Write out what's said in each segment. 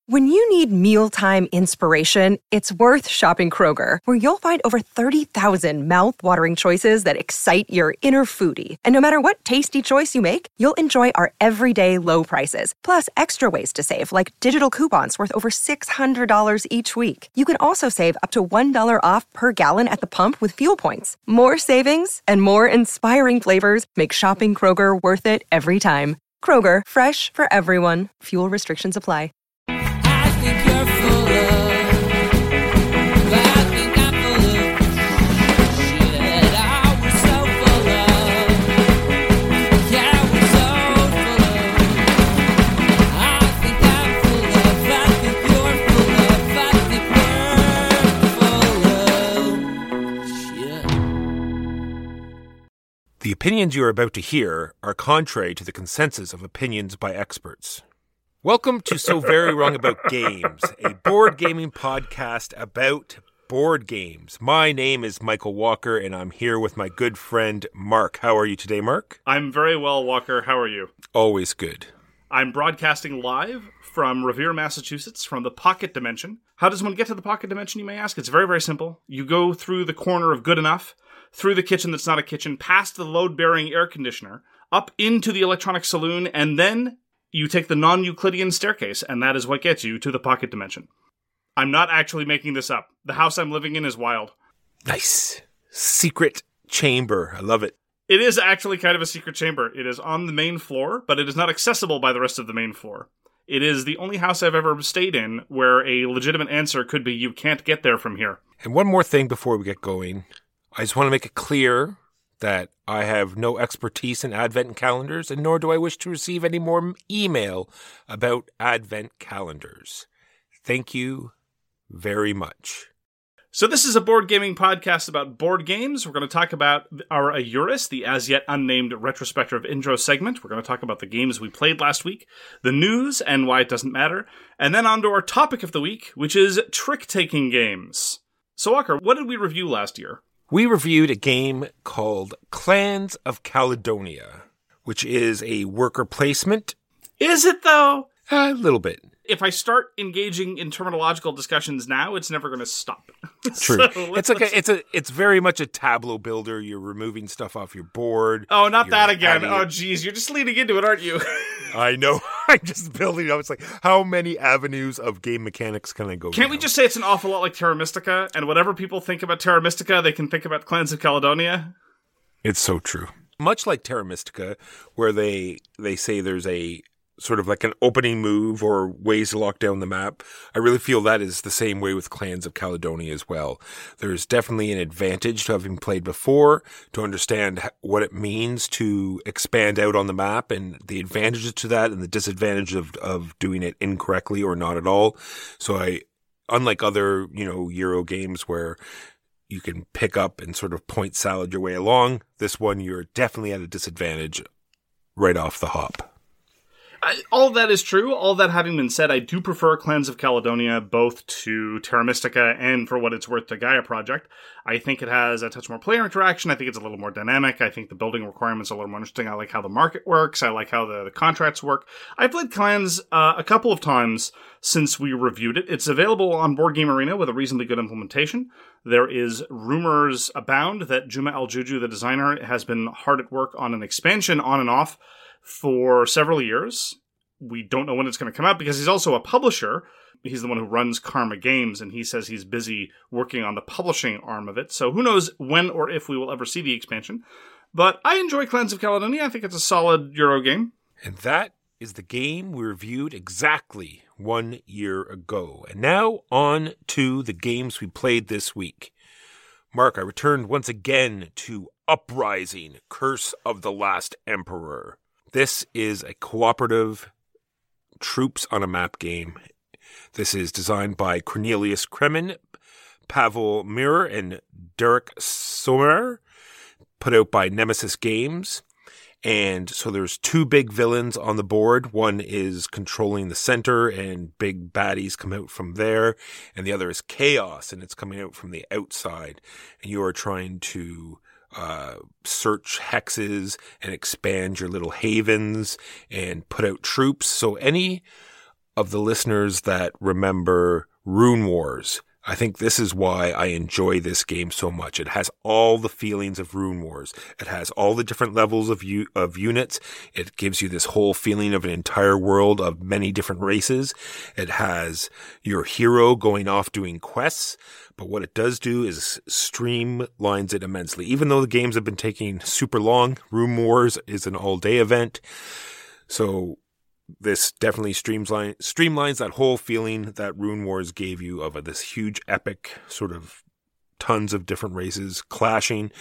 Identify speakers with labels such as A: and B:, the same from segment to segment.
A: When you need mealtime inspiration, it's worth shopping Kroger, where you'll find over 30,000 mouth-watering choices that excite your inner foodie. And no matter what tasty choice you make, you'll enjoy our everyday low prices, plus extra ways to save, like digital coupons worth over $600 each week. You can also save up to $1 off per gallon at the pump with fuel points. More savings and more inspiring flavors make shopping Kroger worth it every time. Kroger, fresh for everyone. Fuel restrictions apply.
B: Think you're full of, I think I'm full of shit. I was so full of, yeah, I was so full of. I think I'm full of, I think you're full of, I think we're full of shit.
C: The opinions you are about to hear are contrary to the consensus of opinions by experts. Welcome to So Very Wrong About Games, a board gaming podcast about board games. My name is Michael Walker, and I'm here with my good friend Mark. How are you today, Mark?
D: I'm very well, Walker. How are you?
C: Always good.
D: I'm broadcasting live from Revere, Massachusetts, from the Pocket Dimension. How does one get to the Pocket Dimension, you may ask? It's very, very simple. You go through the corner of Good Enough, through the kitchen that's not a kitchen, past the load-bearing air conditioner, up into the electronic saloon, and then you take the non-Euclidean staircase, and that is what gets you to the Pocket Dimension. I'm not actually making this up. The house I'm living in is wild.
C: Nice. Secret chamber. I love it.
D: It is actually kind of a secret chamber. It is on the main floor, but it is not accessible by the rest of the main floor. It is the only house I've ever stayed in where a legitimate answer could be, you can't get there from here.
C: And one more thing before we get going. I just want to make it clear that I have no expertise in Advent calendars, and nor do I wish to receive any more email about Advent calendars. Thank you very much.
D: So this is a board gaming podcast about board games. We're going to talk about our Eurus, the as-yet unnamed retrospective intro segment. We're going to talk about the games we played last week, the news and why it doesn't matter, and then on to our topic of the week, which is trick-taking games. So Walker, what did we review last year?
C: We reviewed a game called Clans of Caledonia, which is a worker placement.
D: Is it, though?
C: A little bit.
D: If I start engaging in terminological discussions now, it's never going to stop.
C: True. It's very much a tableau builder. You're removing stuff off your board.
D: Oh, not that again. Oh, geez. You're just leaning into it, aren't you?
C: I know. I'm just building it up. It's like, how many avenues of game mechanics can I go
D: Can't
C: down?
D: we just say it's an awful lot like Terra Mystica, and whatever people think about Terra Mystica, they can think about Clans of Caledonia?
C: It's so true. Much like Terra Mystica, where they say there's a sort of like an opening move or ways to lock down the map, I really feel that is the same way with Clans of Caledonia as well. There's definitely an advantage to having played before, to understand what it means to expand out on the map and the advantages to that and the disadvantage of doing it incorrectly or not at all. So unlike other, Euro games where you can pick up and sort of point salad your way along, this one you're definitely at a disadvantage right off the hop.
D: All of that is true. All that having been said, I do prefer Clans of Caledonia both to Terra Mystica and, for what it's worth, to Gaia Project. I think it has a touch more player interaction. I think it's a little more dynamic. I think the building requirements are a little more interesting. I like how the market works. I like how the contracts work. I've played Clans a couple of times since we reviewed it. It's available on Board Game Arena with a reasonably good implementation. There is rumors abound that Juma Al-Juju, the designer, has been hard at work on an expansion on and off for several years. We don't know when it's going to come out because he's also a publisher. He's the one who runs Karma Games, and he says he's busy working on the publishing arm of it. So who knows when or if we will ever see the expansion. But I enjoy Clans of Caledonia. I think it's a solid Euro game.
C: And that is the game we reviewed exactly 1 year ago. And now on to the games we played this week. Mark, I returned once again to Uprising, Curse of the Last Emperor. This is a cooperative troops on a map game. This is designed by Cornelius Kremen, Pavel Murer, and Derek Sommer, put out by Nemesis Games. And so there's two big villains on the board. One is controlling the center and big baddies come out from there. And the other is chaos and it's coming out from the outside. And you are trying to search hexes and expand your little havens and put out troops. So any of the listeners that remember Rune Wars, I think this is why I enjoy this game so much. It has all the feelings of Rune Wars. It has all the different levels of units. It gives you this whole feeling of an entire world of many different races. It has your hero going off doing quests. But what it does do is streamlines it immensely. Even though the games have been taking super long, Rune Wars is an all-day event. So this definitely streamlines that whole feeling that Rune Wars gave you of this huge epic sort of tons of different races clashing.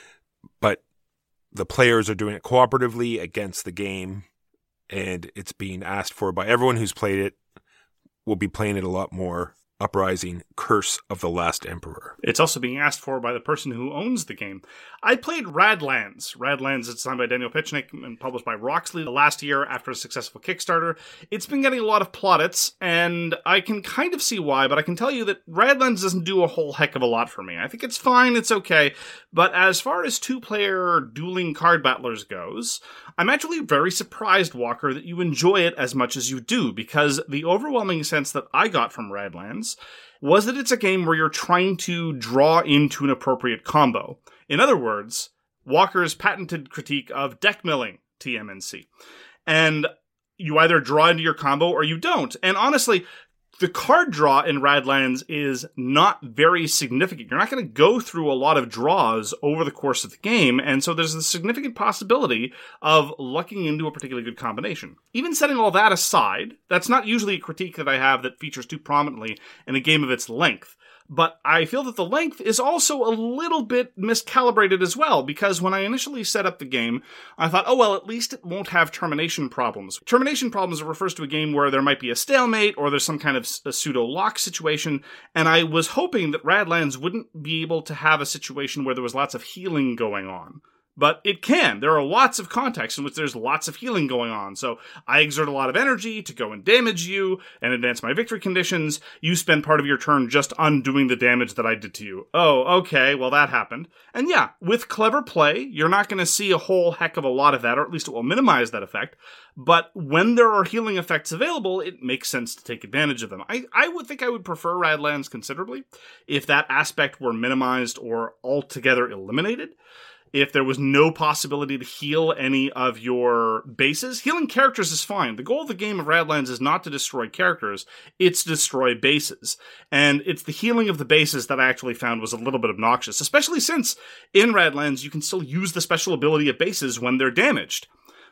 C: But the players are doing it cooperatively against the game, and it's being asked for by everyone who's played it. Will be playing it a lot more. Uprising, Curse of the Last Emperor.
D: It's also being asked for by the person who owns the game. I played Radlands. Radlands is designed by Daniel Pichnik and published by Roxley last year after a successful Kickstarter. It's been getting a lot of plaudits, and I can kind of see why, but I can tell you that Radlands doesn't do a whole heck of a lot for me. I think it's fine, it's okay, but as far as two-player dueling card battlers goes, I'm actually very surprised, Walker, that you enjoy it as much as you do, because the overwhelming sense that I got from Radlands was that it's a game where you're trying to draw into an appropriate combo. In other words, Walker's patented critique of deck milling, TMNC. And you either draw into your combo or you don't. And honestly, the card draw in Radlands is not very significant. You're not going to go through a lot of draws over the course of the game, and so there's a significant possibility of lucking into a particularly good combination. Even setting all that aside, that's not usually a critique that I have that features too prominently in a game of its length. But I feel that the length is also a little bit miscalibrated as well, because when I initially set up the game, I thought, oh well, at least it won't have termination problems. Termination problems refers to a game where there might be a stalemate, or there's some kind of a pseudo-lock situation, and I was hoping that Radlands wouldn't be able to have a situation where there was lots of healing going on. But it can. There are lots of contexts in which there's lots of healing going on. So I exert a lot of energy to go and damage you and advance my victory conditions. You spend part of your turn just undoing the damage that I did to you. Oh, okay, well that happened. And yeah, with clever play, you're not going to see a whole heck of a lot of that, or at least it will minimize that effect. But when there are healing effects available, it makes sense to take advantage of them. I would think I would prefer Radlands considerably if that aspect were minimized or altogether eliminated. If there was no possibility to heal any of your bases, healing characters is fine. The goal of the game of Radlands is not to destroy characters, it's to destroy bases. And it's the healing of the bases that I actually found was a little bit obnoxious, especially since in Radlands you can still use the special ability of bases when they're damaged.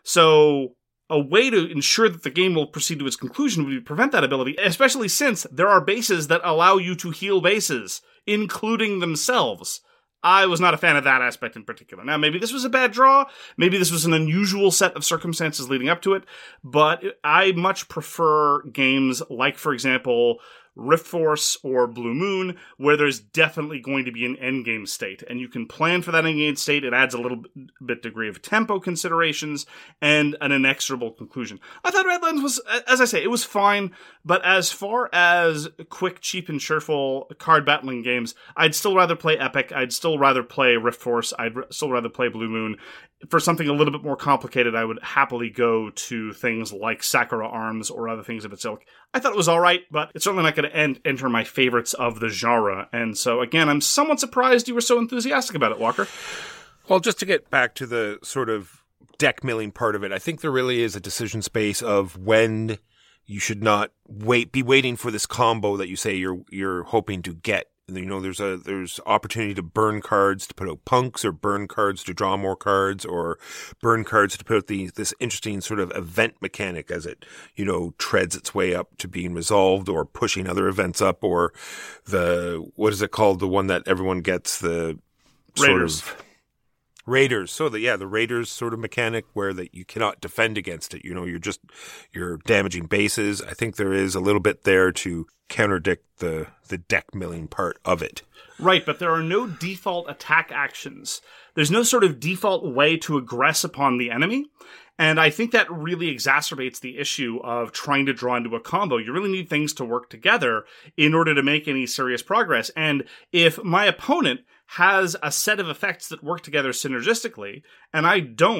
D: So a way to ensure that the game will proceed to its conclusion would be to prevent that ability, especially since there are bases that allow you to heal bases, including themselves. I was not a fan of that aspect in particular. Now, maybe this was a bad draw. Maybe this was an unusual set of circumstances leading up to it. But I much prefer games like, for example, Rift Force or Blue Moon, where there's definitely going to be an endgame state, and you can plan for that endgame state. It adds a little bit degree of tempo considerations and an inexorable conclusion. I thought Radlands was, as I say, it was fine, but as far as quick, cheap, and cheerful card battling games, I'd still rather play Epic, I'd still rather play Rift Force, I'd still rather play Blue Moon. For something a little bit more complicated, I would happily go to things like Sakura Arms or other things of its ilk. I thought it was alright, but it's certainly not going to enter my favorites of the genre. And so, again, I'm somewhat surprised you were so enthusiastic about it, Walker.
C: Well, just to get back to the sort of deck milling part of it, I think there really is a decision space of when you should not be waiting for this combo that you say you're hoping to get. You know, there's opportunity to burn cards to put out punks, or burn cards to draw more cards, or burn cards to put out this interesting sort of event mechanic as it, you know, treads its way up to being resolved, or pushing other events up, or what is it called? The one that everyone gets, the
D: Raiders.
C: Sort of Raiders. So the Raiders sort of mechanic where that you cannot defend against it. You know, you're damaging bases. I think there is a little bit there to counterdict the deck milling part of it.
D: Right, but there are no default attack actions. There's no sort of default way to aggress upon the enemy. And I think that really exacerbates the issue of trying to draw into a combo. You really need things to work together in order to make any serious progress. And if my opponent has a set of effects that work together synergistically, and I don't,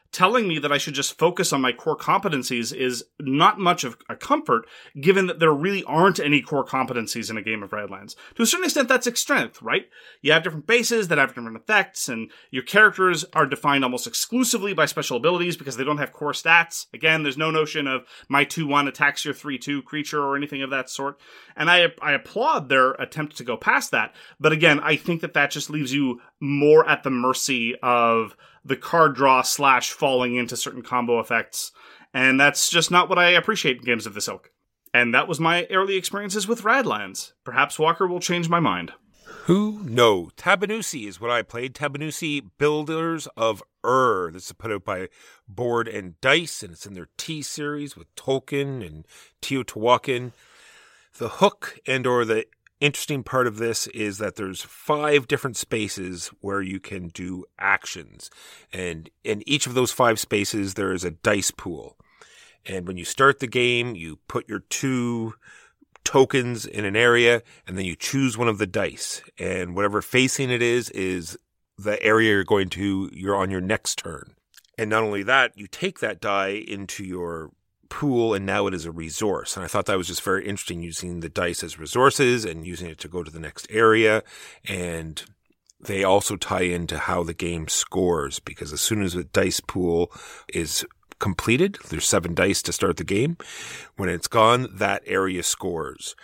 D: telling me that I should just focus on my core competencies is not much of a comfort, given that there really aren't any core competencies in a game of Radlands. To a certain extent, that's its strength, right? You have different bases that have different effects, and your characters are defined almost exclusively by special abilities because they don't have core stats. Again, there's no notion of my 2/1 attacks your 3/2 creature or anything of that sort. And I applaud their attempt to go past that. But again, I think that just leaves you more at the mercy of the card draw / falling into certain combo effects. And that's just not what I appreciate in games of this ilk. And that was my early experiences with Radlands. Perhaps Walker will change my mind.
C: Who knows? Tabanusi is what I played. Tabanusi, Builders of This is put out by Board and Dice, and it's in their T series with Tolkien and Teotihuacan. The hook or the interesting part of this is that there's 5 different spaces where you can do actions. And in each of those 5 spaces, there is a dice pool. And when you start the game, you put your 2 tokens in an area, and then you choose one of the dice. And whatever facing it is the area you're on your next turn. And not only that, you take that die into your pool, and now it is a resource. And I thought that was just very interesting, using the dice as resources and using it to go to the next area. And they also tie into how the game scores, because as soon as the dice pool is completed, there's 7 dice to start the game. When it's gone, that area scores.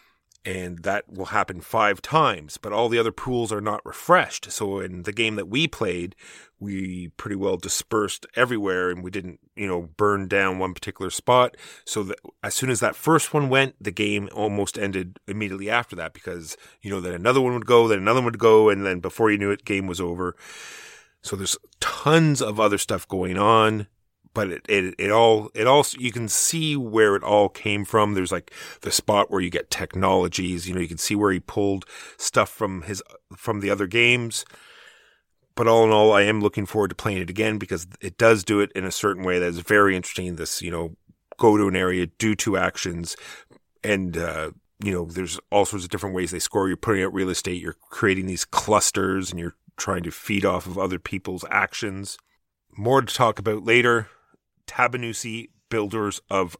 C: And that will happen 5 times, but all the other pools are not refreshed. So in the game that we played, we pretty well dispersed everywhere, and we didn't, burn down one particular spot. So that as soon as that first one went, the game almost ended immediately after that, because, then another one would go, then another one would go, and then before you knew it, game was over. So there's tons of other stuff going on. But it all you can see where it all came from. There's like the spot where you get technologies, you can see where he pulled stuff from the other games. But all in all, I am looking forward to playing it again, because it does do it in a certain way that is very interesting. This, go to an area, do 2 actions, and there's all sorts of different ways they score. You're putting out real estate, you're creating these clusters, and you're trying to feed off of other people's actions. More to talk about later. Tabanusi, Builders of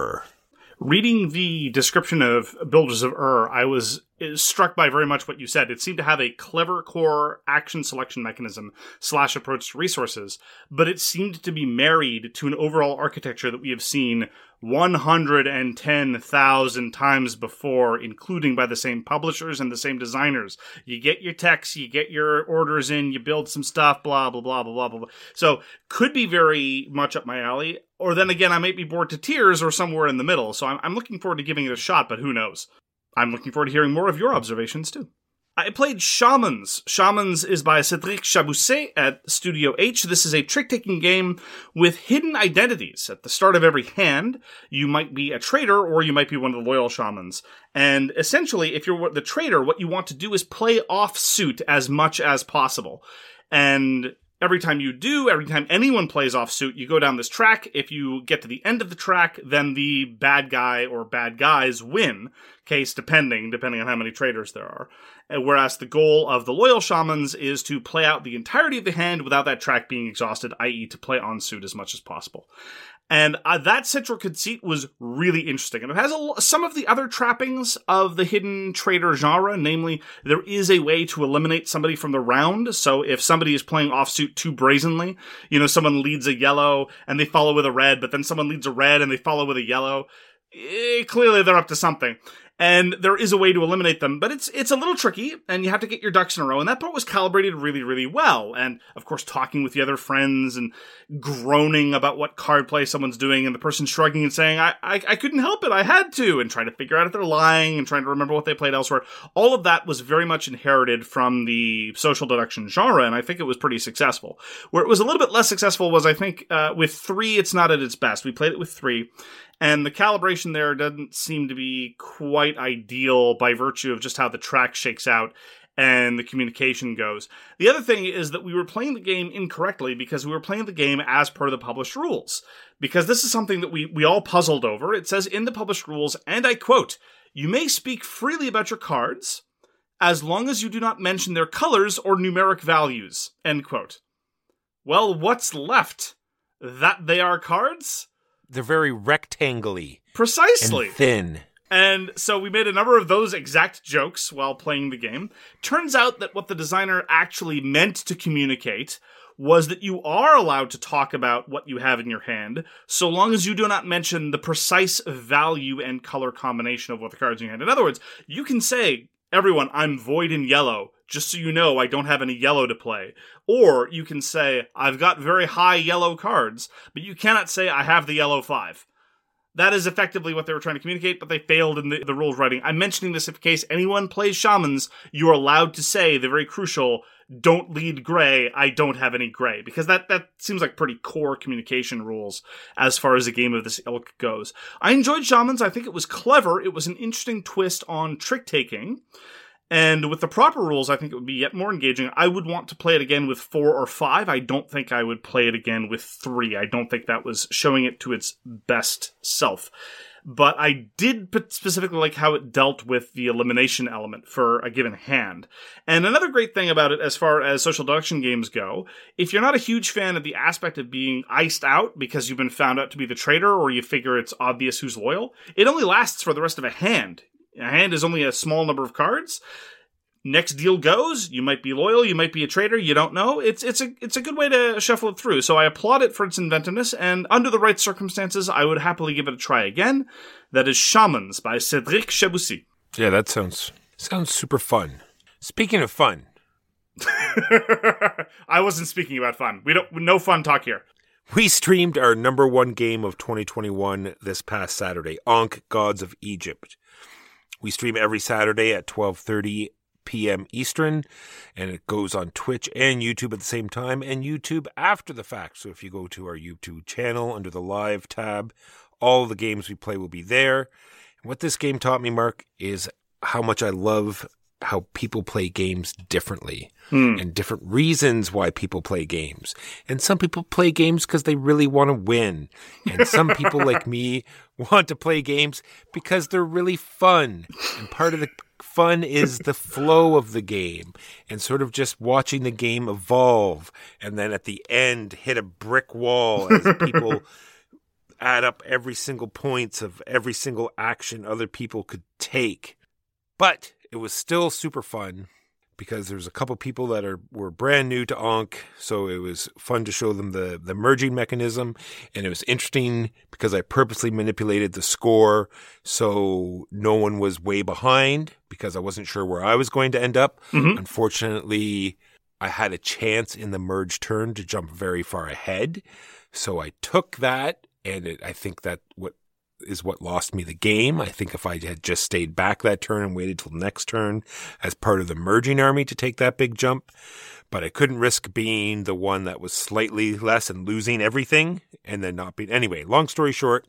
D: Reading the description of Builders of I was struck by very much what you said. It seemed to have a clever core action selection mechanism / approach to resources, but it seemed to be married to an overall architecture that we have seen 110,000 times before, including by the same publishers and the same designers. You get your text, you get your orders in, you build some stuff, blah, blah, blah, blah, blah, blah. So could be very much up my alley. Or then again, I might be bored to tears or somewhere in the middle. So I'm looking forward to giving it a shot, but who knows? I'm looking forward to hearing more of your observations too. I played Shamans. Shamans is by Cédric Chabousset at Studio H. This is a trick-taking game with hidden identities. At the start of every hand, you might be a trader or you might be one of the loyal shamans. And essentially, if you're the trader, what you want to do is play off suit as much as possible. And every time anyone plays off suit, you go down this track. If you get to the end of the track, then the bad guy or bad guys win, case depending on how many traders there are. Whereas the goal of the loyal shamans is to play out the entirety of the hand without that track being exhausted, i.e. to play on suit as much as possible. And that central conceit was really interesting. And it has some of the other trappings of the hidden trader genre, namely, there is a way to eliminate somebody from the round. So if somebody is playing offsuit too brazenly, someone leads a yellow and they follow with a red, but then someone leads a red and they follow with a yellow, clearly they're up to something. And there is a way to eliminate them, but it's a little tricky, and you have to get your ducks in a row, and that part was calibrated really, really well. And, of course, talking with the other friends and groaning about what card play someone's doing, and the person shrugging and saying, I couldn't help it, I had to, and trying to figure out if they're lying, and trying to remember what they played elsewhere. All of that was very much inherited from the social deduction genre, and I think it was pretty successful. Where it was a little bit less successful was, I think, with 3, it's not at its best. We played it with 3. And the calibration there doesn't seem to be quite ideal by virtue of just how the track shakes out and the communication goes. The other thing is that we were playing the game incorrectly because we were playing the game as per the published rules. Because this is something that we all puzzled over. It says in the published rules, and I quote, "You may speak freely about your cards as long as you do not mention their colors or numeric values," end quote. Well, what's left? that they are cards?
C: They're very rectangle-y
D: Precisely.
C: and thin.
D: And so we made a number of those exact jokes while playing the game. Turns out that what the designer actually meant to communicate was that you are allowed to talk about what you have in your hand, so long as you do not mention the precise value and color combination of what the cards in your hand. In other words, you can say, everyone, I'm void in yellow, just so you know I don't have any yellow to play. Or you can say, I've got very high yellow cards, but you cannot say I have the yellow 5. That is effectively what they were trying to communicate, but they failed in the rules writing. I'm mentioning this in case anyone plays Shamans, you are allowed to say the very crucial, don't lead gray, I don't have any gray. Because that seems like pretty core communication rules as far as a game of this ilk goes. I enjoyed Shamans. I think it was clever. It was an interesting twist on trick-taking. And with the proper rules, I think it would be yet more engaging. I would want to play it again with 4 or 5. I don't think I would play it again with 3. I don't think that was showing it to its best self. But I did specifically like how it dealt with the elimination element for a given hand. And another great thing about it as far as social deduction games go, if you're not a huge fan of the aspect of being iced out because you've been found out to be the traitor or you figure it's obvious who's loyal, it only lasts for the rest of a hand. A hand is only a small number of cards. Next deal goes. You might be loyal. You might be a traitor. You don't know. It's a good way to shuffle it through. So I applaud it for its inventiveness, and under the right circumstances, I would happily give it a try again. That is Shamans by Cédric Chaboussi.
C: Yeah, that sounds super fun. Speaking of fun.
D: I wasn't speaking about fun. No fun talk here.
C: We streamed our number 1 game of 2021 this past Saturday, Ankh Gods of Egypt. We stream every Saturday at 12:30 p.m. Eastern, and it goes on Twitch and YouTube at the same time, and YouTube after the fact. So if you go to our YouTube channel under the Live tab, all the games we play will be there. And what this game taught me, Mark, is how much I love how people play games differently and different reasons why people play games. And some people play games because they really want to win. And some people like me want to play games because they're really fun. And part of the fun is the flow of the game and sort of just watching the game evolve. And then at the end, hit a brick wall as people add up every single points of every single action other people could take. But it was still super fun because there's a couple people that were brand new to Ankh, so it was fun to show them the merging mechanism, and it was interesting because I purposely manipulated the score so no one was way behind because I wasn't sure where I was going to end up. Mm-hmm. Unfortunately, I had a chance in the merge turn to jump very far ahead, so I took that, and I think that what lost me the game. I think if I had just stayed back that turn and waited till the next turn as part of the merging army to take that big jump, but I couldn't risk being the one that was slightly less and losing everything and then not being. Anyway, long story short,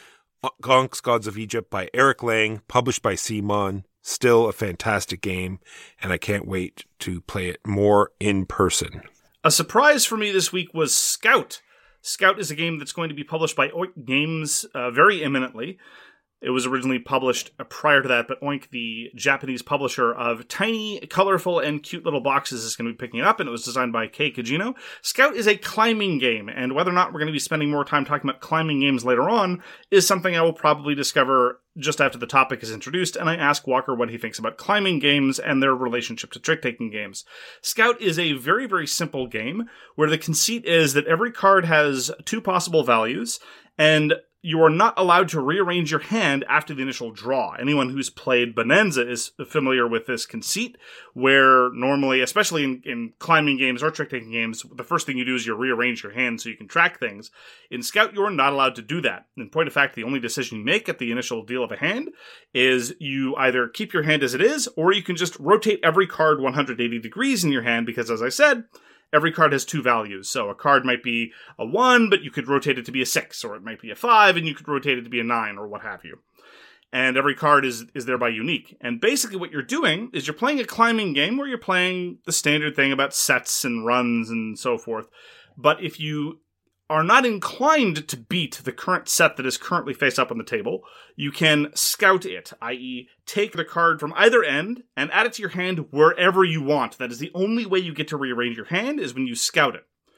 C: Ankh Gods of Egypt by Eric Lang, published by CMON, still a fantastic game, and I can't wait to play it more in person.
D: A surprise for me this week was Scout. Scout is a game that's going to be published by Oink Games very imminently. It was originally published prior to that, but Oink, the Japanese publisher of tiny, colorful, and cute little boxes, is going to be picking it up, and it was designed by Kei Kajino. Scout is a climbing game, and whether or not we're going to be spending more time talking about climbing games later on is something I will probably discover just after the topic is introduced, and I ask Walker what he thinks about climbing games and their relationship to trick-taking games. Scout is a very, very simple game, where the conceit is that every card has 2 possible values, and you are not allowed to rearrange your hand after the initial draw. Anyone who's played Bonanza is familiar with this conceit, where normally, especially in climbing games or trick-taking games, the first thing you do is you rearrange your hand so you can track things. In Scout, you are not allowed to do that. In point of fact, the only decision you make at the initial deal of a hand is you either keep your hand as it is, or you can just rotate every card 180 degrees in your hand, because as I said, every card has 2 values. So a card might be a 1, but you could rotate it to be a 6, or it might be a 5, and you could rotate it to be a 9, or what have you. And every card is thereby unique. And basically what you're doing is you're playing a climbing game where you're playing the standard thing about sets and runs and so forth. But if you are not inclined to beat the current set that is currently face up on the table, you can scout it, i.e. take the card from either end and add it to your hand wherever you want. That is the only way you get to rearrange your hand, is when you scout it.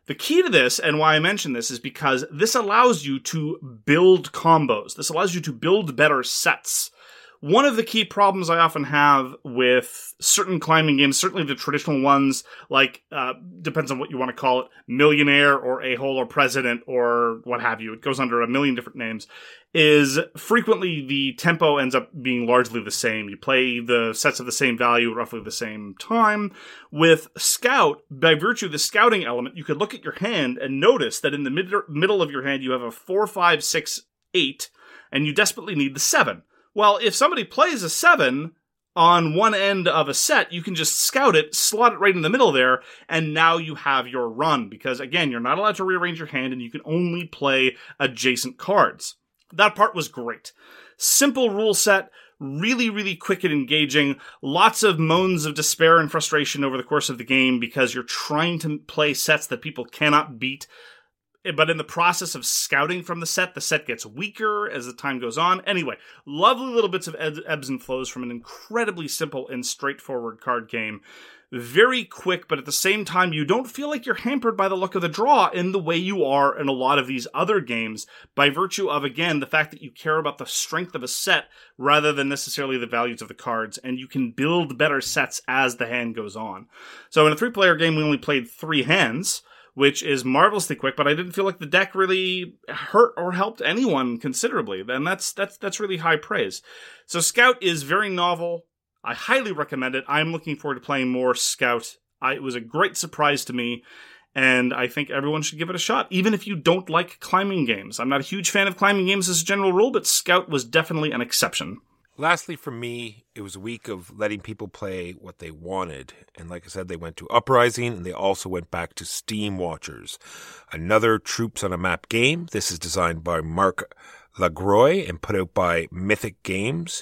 D: The key to this, and why I mention this, is because this allows you to build combos. This allows you to build better sets. One of the key problems I often have with certain climbing games, certainly the traditional ones, like, depends on what you want to call it, Millionaire or A-Hole or President or what have you, it goes under a million different names, is frequently the tempo ends up being largely the same. You play the sets of the same value roughly the same time. With Scout, by virtue of the scouting element, you could look at your hand and notice that in the middle of your hand you have a 4, 5, 6, 8, and you desperately need the 7. Well, if somebody plays a 7 on one end of a set, you can just scout it, slot it right in the middle there, and now you have your run. Because, again, you're not allowed to rearrange your hand, and you can only play adjacent cards. That part was great. Simple rule set, really, really quick and engaging. Lots of moans of despair and frustration over the course of the game because you're trying to play sets that people cannot beat. But in the process of scouting from the set gets weaker as the time goes on. Anyway, lovely little bits of ebbs and flows from an incredibly simple and straightforward card game. Very quick, but at the same time, you don't feel like you're hampered by the luck of the draw in the way you are in a lot of these other games, by virtue of, again, the fact that you care about the strength of a set rather than necessarily the values of the cards, and you can build better sets as the hand goes on. So in a 3-player game, we only played 3 hands, which is marvelously quick, but I didn't feel like the deck really hurt or helped anyone considerably. And that's really high praise. So Scout is very novel. I highly recommend it. I'm looking forward to playing more Scout. It was a great surprise to me, and I think everyone should give it a shot, even if you don't like climbing games. I'm not a huge fan of climbing games as a general rule, but Scout was definitely an exception.
C: Lastly, for me, it was a week of letting people play what they wanted. And like I said, they went to Uprising, and they also went back to Steam Watchers, another Troops on a Map game. This is designed by Marc Lagroy and put out by Mythic Games.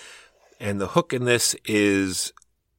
C: And the hook in this is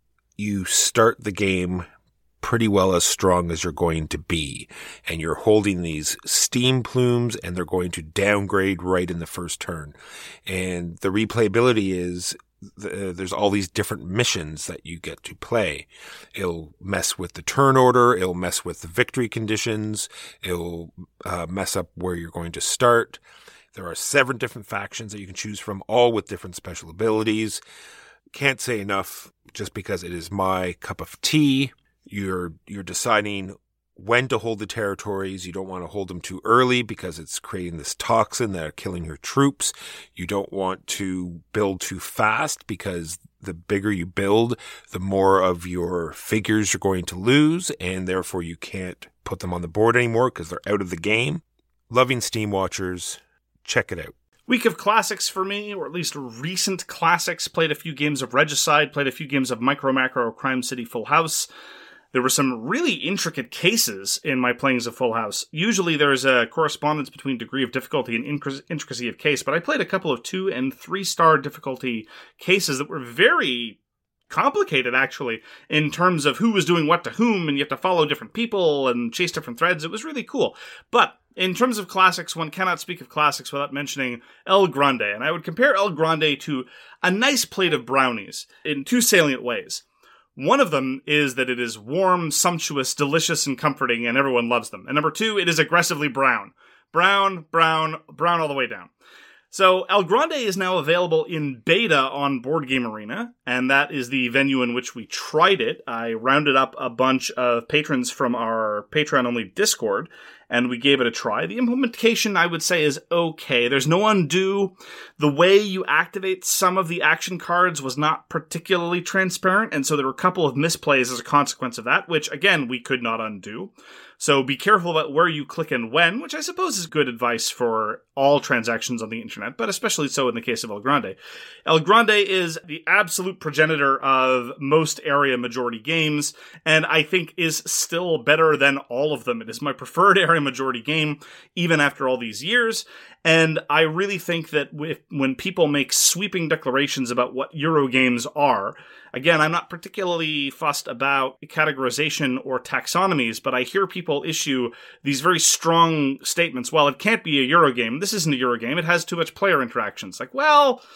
C: you start the game pretty well as strong as you're going to be. And you're holding these steam plumes, and they're going to downgrade right in the first turn. And the replayability is there's all these different missions that you get to play. It'll mess with the turn order. It'll mess with the victory conditions. It'll mess up where you're going to start. There are 7 different factions that you can choose from, all with different special abilities. Can't say enough, just because it is my cup of tea. You're deciding when to hold the territories. You don't want to hold them too early because it's creating this toxin that are killing your troops. You don't want to build too fast because the bigger you build, the more of your figures you're going to lose, and therefore you can't put them on the board anymore because they're out of the game. Loving Steam Watchers. Check it out.
D: Week of classics for me, or at least recent classics. Played a few games of Regicide, played a few games of Micro Macro, Crime City, Full House. There were some really intricate cases in my playings of Full House. Usually there's a correspondence between degree of difficulty and intricacy of case, but I played a couple of 2- and 3-star difficulty cases that were very complicated, actually, in terms of who was doing what to whom, and you have to follow different people and chase different threads. It was really cool. But in terms of classics, one cannot speak of classics without mentioning El Grande, and I would compare El Grande to a nice plate of brownies in 2 salient ways. One of them is that it is warm, sumptuous, delicious, and comforting, and everyone loves them. And number 2, it is aggressively brown. Brown, brown, brown all the way down. So El Grande is now available in beta on Board Game Arena, and that is the venue in which we tried it. I rounded up a bunch of patrons from our Patreon-only Discord, and we gave it a try. The implementation, I would say, is okay. There's no undo. The way you activate some of the action cards was not particularly transparent, and so there were a couple of misplays as a consequence of that, which, again, we could not undo. So be careful about where you click and when, which I suppose is good advice for all transactions on the internet, but especially so in the case of El Grande. El Grande is the absolute progenitor of most area majority games, and I think is still better than all of them. It is my preferred area majority game, even after all these years. And I really think that when people make sweeping declarations about what Euro games are, again, I'm not particularly fussed about categorization or taxonomies, but I hear people issue these very strong statements. Well, it can't be a Euro game. This isn't a Euro game. It has too much player interactions. Like, well,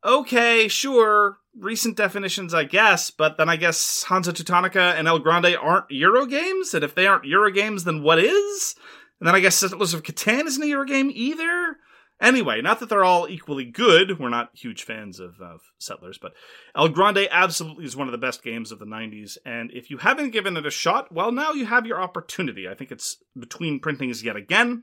D: Okay, sure. Recent definitions, I guess, but then I guess Hansa Teutonica and El Grande aren't Euro games, and if they aren't Euro games, then what is? And then I guess Settlers of Catan isn't a Euro game either? Anyway, not that they're all equally good. We're not huge fans of Settlers, but El Grande absolutely is one of the best games of the 90s, and if you haven't given it a shot, well, now you have your opportunity. I think it's between printings yet again.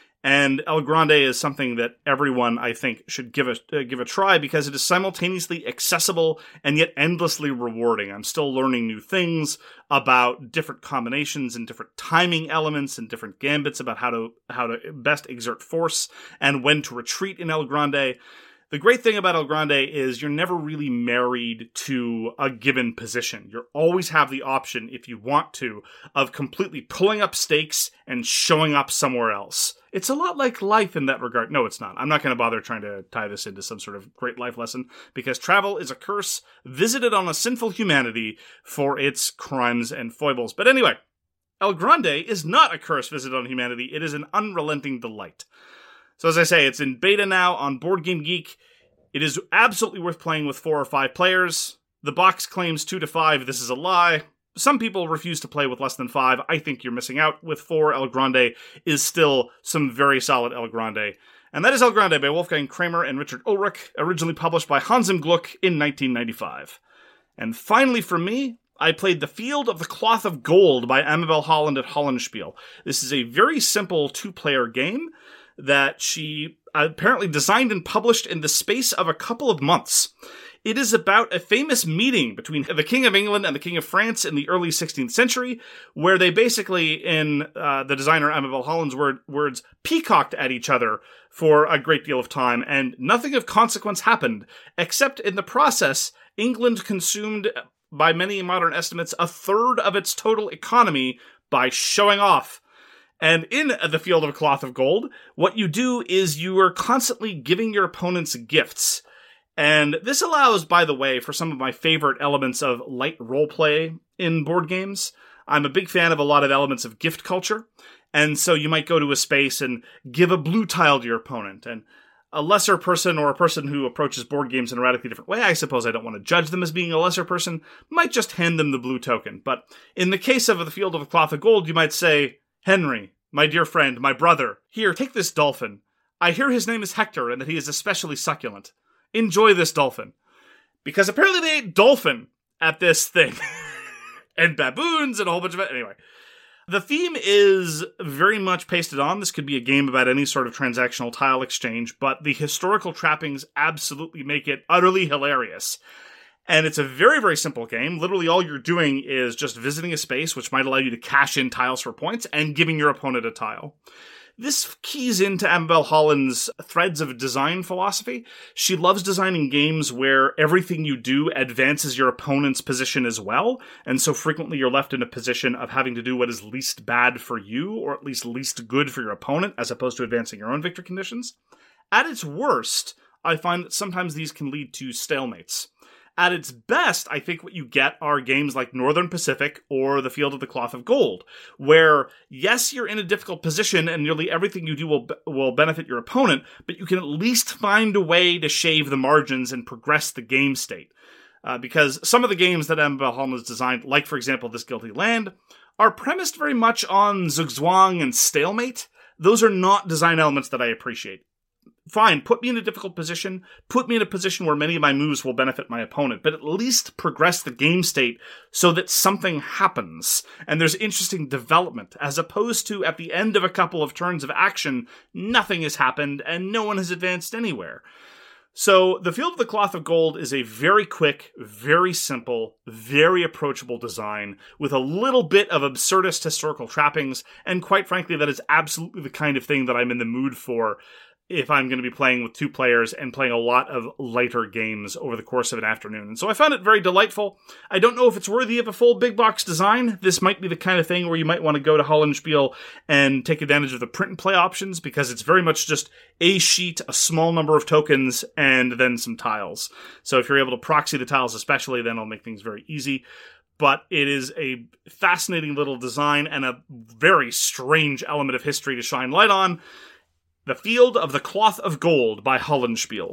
D: And El Grande is something that everyone, I think, should give a try because it is simultaneously accessible and yet endlessly rewarding. I'm still learning new things about different combinations and different timing elements and different gambits about how to best exert force and when to retreat in El Grande. The great thing about El Grande is you're never really married to a given position. You always have the option, if you want to, of completely pulling up stakes and showing up somewhere else. It's a lot like life in that regard. No, it's not. I'm not going to bother trying to tie this into some sort of great life lesson, because travel is a curse visited on a sinful humanity for its crimes and foibles. But anyway, El Grande is not a curse visited on humanity. It is an unrelenting delight. So as I say, it's in beta now on Board Game Geek. It is absolutely worth playing with 4 or 5 players. The box claims 2 to 5. This is a lie. Some people refuse to play with less than 5. I think you're missing out. With 4, El Grande is still some very solid El Grande. And that is El Grande by Wolfgang Kramer and Richard Ulrich, originally published by Hans im Glück in 1995. And finally for me, I played The Field of the Cloth of Gold by Amabel Holland at Hollandspiel. This is a very simple 2-player game that she apparently designed and published in the space of a couple of months. It is about a famous meeting between the King of England and the King of France in the early 16th century, where they basically, in the designer Amabel Holland's words, peacocked at each other for a great deal of time, and nothing of consequence happened, except in the process, England consumed, by many modern estimates, a third of its total economy by showing off. And in The Field of Cloth of Gold, what you do is you are constantly giving your opponents gifts. And this allows, by the way, for some of my favorite elements of light roleplay in board games. I'm a big fan of a lot of elements of gift culture. And so you might go to a space and give a blue tile to your opponent. And a lesser person, or a person who approaches board games in a radically different way, I suppose I don't want to judge them as being a lesser person, might just hand them the blue token. But in the case of The Field of the Cloth of Gold, you might say, Henry, my dear friend, my brother, here, take this dolphin. I hear his name is Hector and that he is especially succulent. Enjoy this dolphin. Because apparently they ate dolphin at this thing. And baboons and a whole bunch of it. Anyway, the theme is very much pasted on. This could be a game about any sort of transactional tile exchange, but the historical trappings absolutely make it utterly hilarious. And it's a very, very simple game. Literally all you're doing is just visiting a space, which might allow you to cash in tiles for points, and giving your opponent a tile. This keys into Amabel Holland's threads of design philosophy. She loves designing games where everything you do advances your opponent's position as well, and so frequently you're left in a position of having to do what is least bad for you, or at least least good for your opponent, as opposed to advancing your own victory conditions. At its worst, I find that sometimes these can lead to stalemates. At its best, I think what you get are games like Northern Pacific or The Field of the Cloth of Gold, where, yes, you're in a difficult position and nearly everything you do will benefit your opponent, but you can at least find a way to shave the margins and progress the game state. Because some of the games that Amabel Holland has designed, like, for example, This Guilty Land, are premised very much on zugzwang and stalemate. Those are not design elements that I appreciate. Fine, put me in a difficult position, put me in a position where many of my moves will benefit my opponent, but at least progress the game state so that something happens, and there's interesting development, as opposed to at the end of a couple of turns of action, nothing has happened, and no one has advanced anywhere. So, The Field of the Cloth of Gold is a very quick, very simple, very approachable design, with a little bit of absurdist historical trappings, and quite frankly, that is absolutely the kind of thing that I'm in the mood for if I'm going to be playing with 2 players and playing a lot of lighter games over the course of an afternoon. And so I found it very delightful. I don't know if it's worthy of a full big box design. This might be the kind of thing where you might want to go to Hollandspiel and take advantage of the print and play options, because it's very much just a sheet, a small number of tokens, and then some tiles. So if you're able to proxy the tiles especially, then it'll make things very easy. But it is a fascinating little design and a very strange element of history to shine light on. The Field of the Cloth of Gold by Hollandspiel.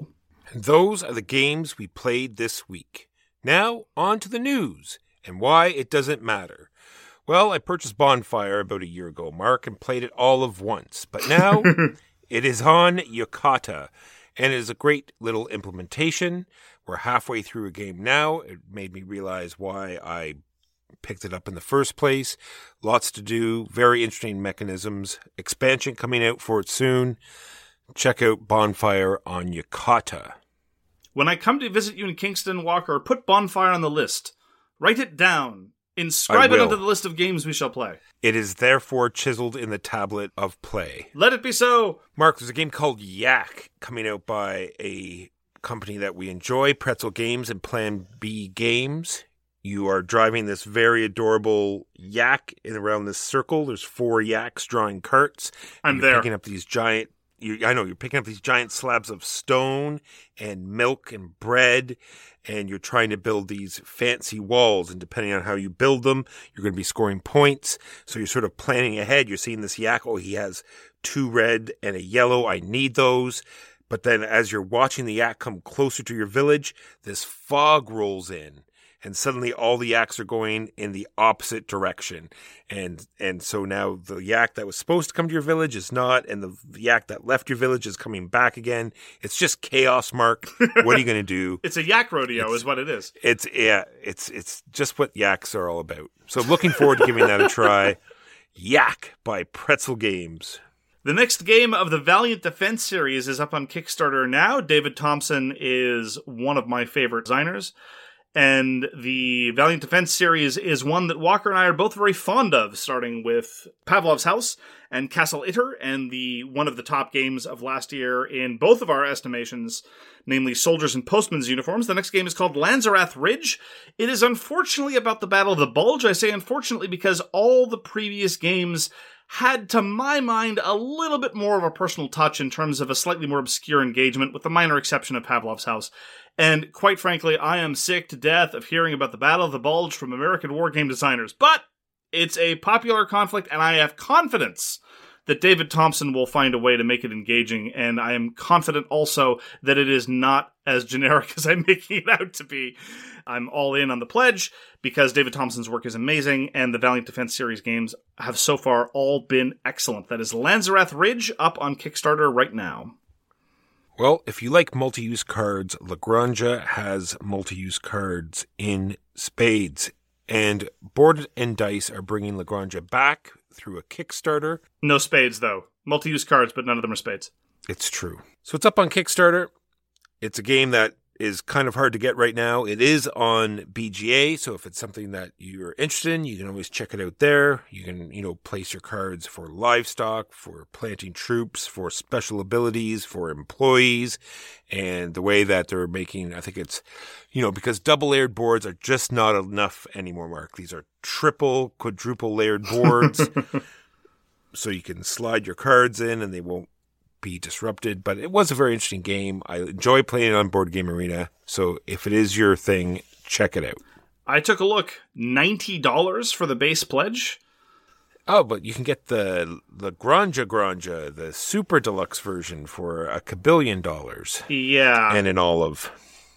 C: And those are the games we played this week. Now, on to the news, and why it doesn't matter. Well, I purchased Bonfire about a year ago, Mark, and played it all of once. But now, it is on Yucata, and it is a great little implementation. We're halfway through a game now. It made me realize why I picked it up in the first place. Lots to do, very interesting mechanisms. Expansion coming out for it soon. Check out Bonfire on Yucata.
D: When I come to visit you in Kingston, Walker, put Bonfire on the list. Write it down. Inscribe it onto the list of games we shall play.
C: It is therefore chiseled in the tablet of play.
D: Let it be so.
C: Mark, there's a game called Yak coming out by a company that we enjoy, Pretzel Games and Plan B Games. You are driving this very adorable yak around this circle. There's 4 yaks drawing carts. You're picking up these giant... you're picking up these giant slabs of stone and milk and bread, and you're trying to build these fancy walls, and depending on how you build them, you're going to be scoring points. So you're sort of planning ahead. You're seeing this yak, oh, he has 2 red and a yellow. I need those. But then as you're watching the yak come closer to your village, this fog rolls in. And suddenly all the yaks are going in the opposite direction. And so now the yak that was supposed to come to your village is not, and the yak that left your village is coming back again. It's just chaos, Mark. What are you going to do?
D: It's a yak rodeo is what it is.
C: It's just what yaks are all about. So looking forward to giving that a try. Yak by Pretzel Games.
D: The next game of the Valiant Defense series is up on Kickstarter now. David Thompson is one of my favorite designers. And the Valiant Defense series is one that Walker and I are both very fond of, starting with Pavlov's House and Castle Itter, and one of the top games of last year in both of our estimations, namely Soldiers and Postmen's Uniforms. The next game is called Lanzerath Ridge. It is unfortunately about the Battle of the Bulge. I say unfortunately because all the previous games had, to my mind, a little bit more of a personal touch in terms of a slightly more obscure engagement, with the minor exception of Pavlov's House. And quite frankly, I am sick to death of hearing about the Battle of the Bulge from American wargame designers. But it's a popular conflict, and I have confidence that David Thompson will find a way to make it engaging, and I am confident also that it is not as generic as I'm making it out to be. I'm all in on the pledge, because David Thompson's work is amazing, and the Valiant Defense series games have so far all been excellent. That is Lanzerath Ridge, up on Kickstarter right now.
C: Well, if you like multi-use cards, La Granja has multi-use cards in spades. And Board and Dice are bringing La Granja back through a Kickstarter.
D: No spades, though. Multi-use cards, but none of them are spades.
C: It's true. So it's up on Kickstarter. It's a game that is kind of hard to get right now. It is on BGA, so if it's something that you're interested in, you can always check it out there. You can, place your cards for livestock, for planting troops, for special abilities, for employees, and the way that they're making, I think it's, because double layered boards are just not enough anymore, Mark. These are triple, quadruple layered boards, so you can slide your cards in and they won't be disrupted. But it was a very interesting game. I enjoy playing it on Board Game Arena, so if it is your thing, check it out.
D: I took a look. $90 for the base pledge.
C: Oh, but you can get the Granja, the super deluxe version for $1 kabillion.
D: Yeah.
C: And an olive.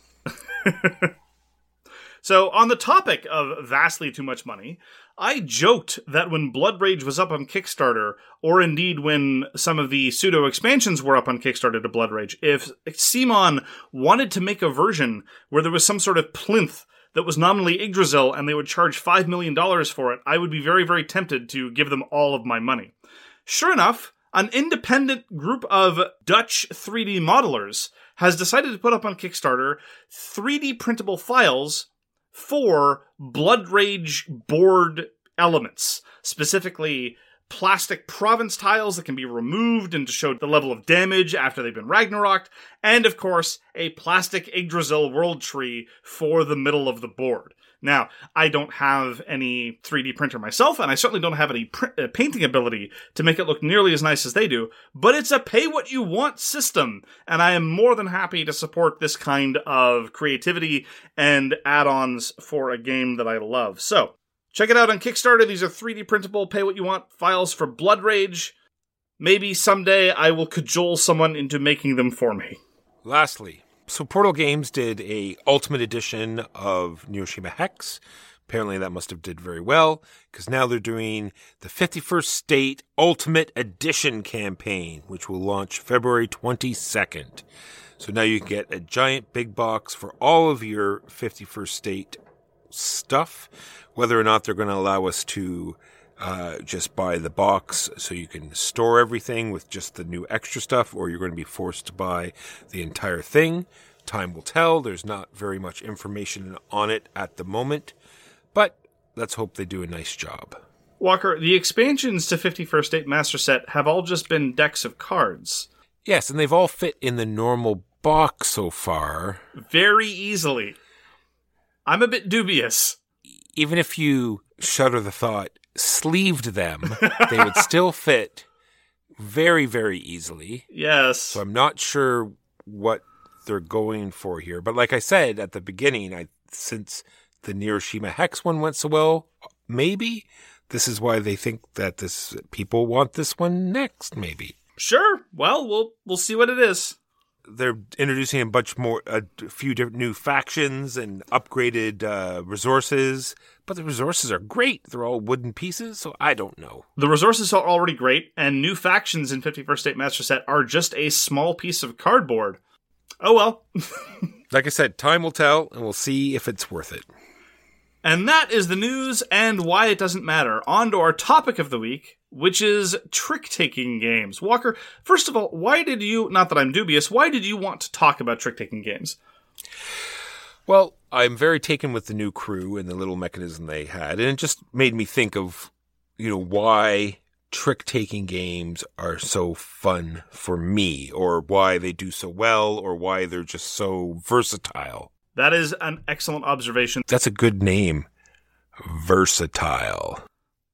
D: So, on the topic of vastly too much money, I joked that when Blood Rage was up on Kickstarter, or indeed when some of the pseudo expansions were up on Kickstarter to Blood Rage, if CMON wanted to make a version where there was some sort of plinth that was nominally Yggdrasil and they would charge $5 million for it, I would be very, very tempted to give them all of my money. Sure enough, an independent group of Dutch 3D modelers has decided to put up on Kickstarter 3D printable files for Blood Rage board elements, specifically plastic province tiles that can be removed and to show the level of damage after they've been Ragnaroked, and of course, a plastic Yggdrasil world tree for the middle of the board. Now, I don't have any 3D printer myself, and I certainly don't have any painting ability to make it look nearly as nice as they do, but it's a pay-what-you-want system, and I am more than happy to support this kind of creativity and add-ons for a game that I love. So, check it out on Kickstarter. These are 3D printable, pay-what-you-want files for Blood Rage. Maybe someday I will cajole someone into making them for me.
C: Lastly, So Portal Games did a Ultimate Edition of Neuroshima Hex. Apparently that must have did very well, because now they're doing the 51st State Ultimate Edition campaign, which will launch February 22nd. So now you can get a giant big box for all of your 51st State stuff, whether or not they're going to allow us to just buy the box so you can store everything with just the new extra stuff, or you're going to be forced to buy the entire thing. Time will tell. There's not very much information on it at the moment. But let's hope they do a nice job.
D: Walker, the expansions to 51st State Master Set have all just been decks of cards.
C: Yes, and they've all fit in the normal box so far.
D: Very easily. I'm a bit dubious.
C: Even if you shudder the thought, sleeved them, they would still fit very, very easily.
D: Yes.
C: So I'm not sure what they're going for here. But like I said at the beginning, since the Neuroshima Hex one went so well, maybe this is why they think that people want this one next, maybe.
D: Sure. Well, we'll see what it is.
C: They're introducing a few different new factions and upgraded resources, but the resources are great. They're all wooden pieces, so I don't know.
D: The resources are already great, and new factions in 51st State Master Set are just a small piece of cardboard. Oh well.
C: Like I said, time will tell, and we'll see if it's worth it.
D: And that is the news and why it doesn't matter. On to our topic of the week, which is trick-taking games. Walker, first of all, why did you want to talk about trick-taking games?
C: Well, I'm very taken with the new crew and the little mechanism they had, and it just made me think of, why trick-taking games are so fun for me, or why they do so well, or why they're just so versatile.
D: That is an excellent observation.
C: That's a good name. Versatile.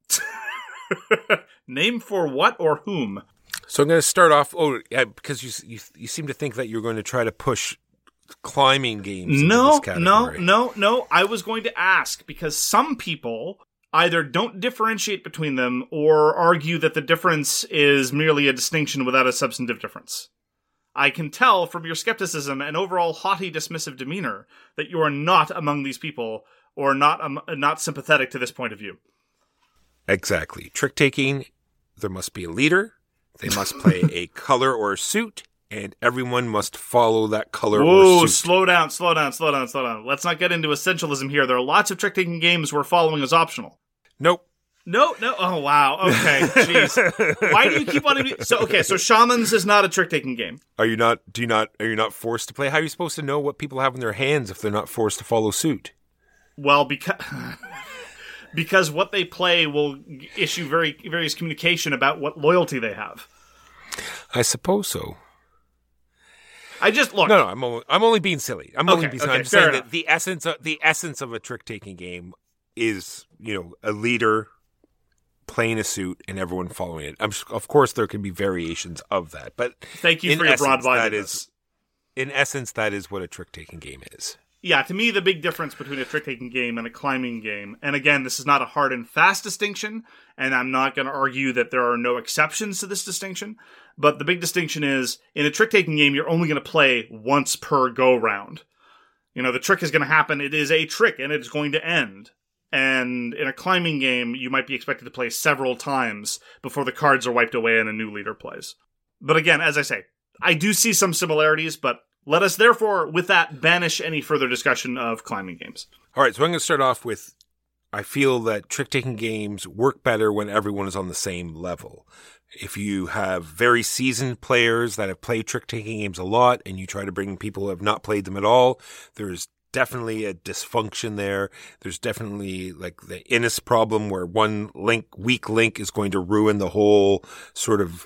D: Name for what or whom?
C: So I'm going to start off, because you seem to think that you're going to try to push climbing games into this category.
D: No. I was going to ask, because some people either don't differentiate between them or argue that the difference is merely a distinction without a substantive difference. I can tell from your skepticism and overall haughty, dismissive demeanor that you are not among these people, or not sympathetic to this point of view.
C: Exactly. Trick-taking, there must be a leader, they must play a color or a suit, and everyone must follow that color or suit.
D: Slow down. Let's not get into essentialism here. There are lots of trick-taking games where following is optional.
C: Nope.
D: No. Oh, wow. Okay. Jeez. Why do you keep on... So Shamans is not a trick-taking game.
C: Are you not forced to play? How are you supposed to know what people have in their hands if they're not forced to follow suit?
D: Well, because what they play will issue various communication about what loyalty they have.
C: I suppose so.
D: I just look.
C: No, I'm only being silly. I'm just saying
D: enough.
C: that the essence of a trick-taking game is, a leader playing a suit and everyone following it. Of course, there can be variations of that, but
D: thank you for your broad-mindedness.
C: In essence, that is what a trick-taking game is.
D: Yeah, to me, the big difference between a trick-taking game and a climbing game, and again, this is not a hard and fast distinction, and I'm not going to argue that there are no exceptions to this distinction, but the big distinction is, in a trick-taking game, you're only going to play once per go-round. The trick is going to happen, it is a trick, and it's going to end. And in a climbing game, you might be expected to play several times before the cards are wiped away and a new leader plays. But again, as I say, I do see some similarities, but let us therefore, with that, banish any further discussion of climbing games.
C: All right, so I'm going to start off with, I feel that trick-taking games work better when everyone is on the same level. If you have very seasoned players that have played trick-taking games a lot, and you try to bring people who have not played them at all, there's definitely a dysfunction there. There's definitely like the Innis problem where one weak link is going to ruin the whole sort of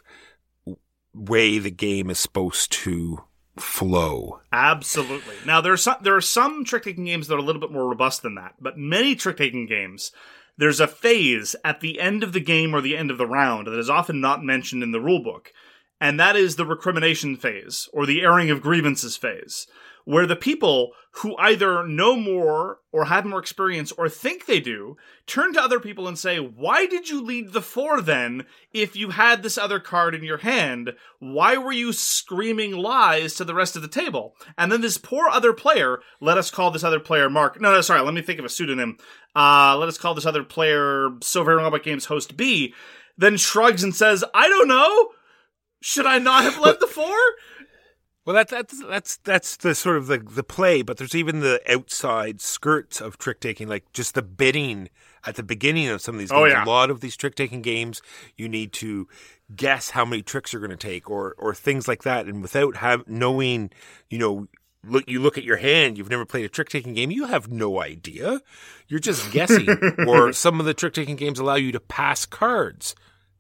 C: way the game is supposed to flow.
D: Absolutely. Now there are some trick-taking games that are a little bit more robust than that, but many trick-taking games, there's a phase at the end of the game or the end of the round that is often not mentioned in the rulebook, and that is the recrimination phase or the airing of grievances phase, where the people who either know more or have more experience or think they do turn to other people and say, why did you lead the 4 then if you had this other card in your hand? Why were you screaming lies to the rest of the table? And then this poor other player, let us call this other player Mark. No, sorry, let me think of a pseudonym. Let us call this other player So Very Robot Games host B, then shrugs and says, I don't know. Should I not have led the 4?
C: Well, that's the sort of the play, but there's even the outside skirts of trick taking, like just the bidding at the beginning of some of these games.
D: Oh, yeah.
C: A lot of these trick taking games, you need to guess how many tricks you're going to take, or things like that, and without knowing, you look at your hand. You've never played a trick taking game. You have no idea. You're just guessing. Or some of the trick taking games allow you to pass cards.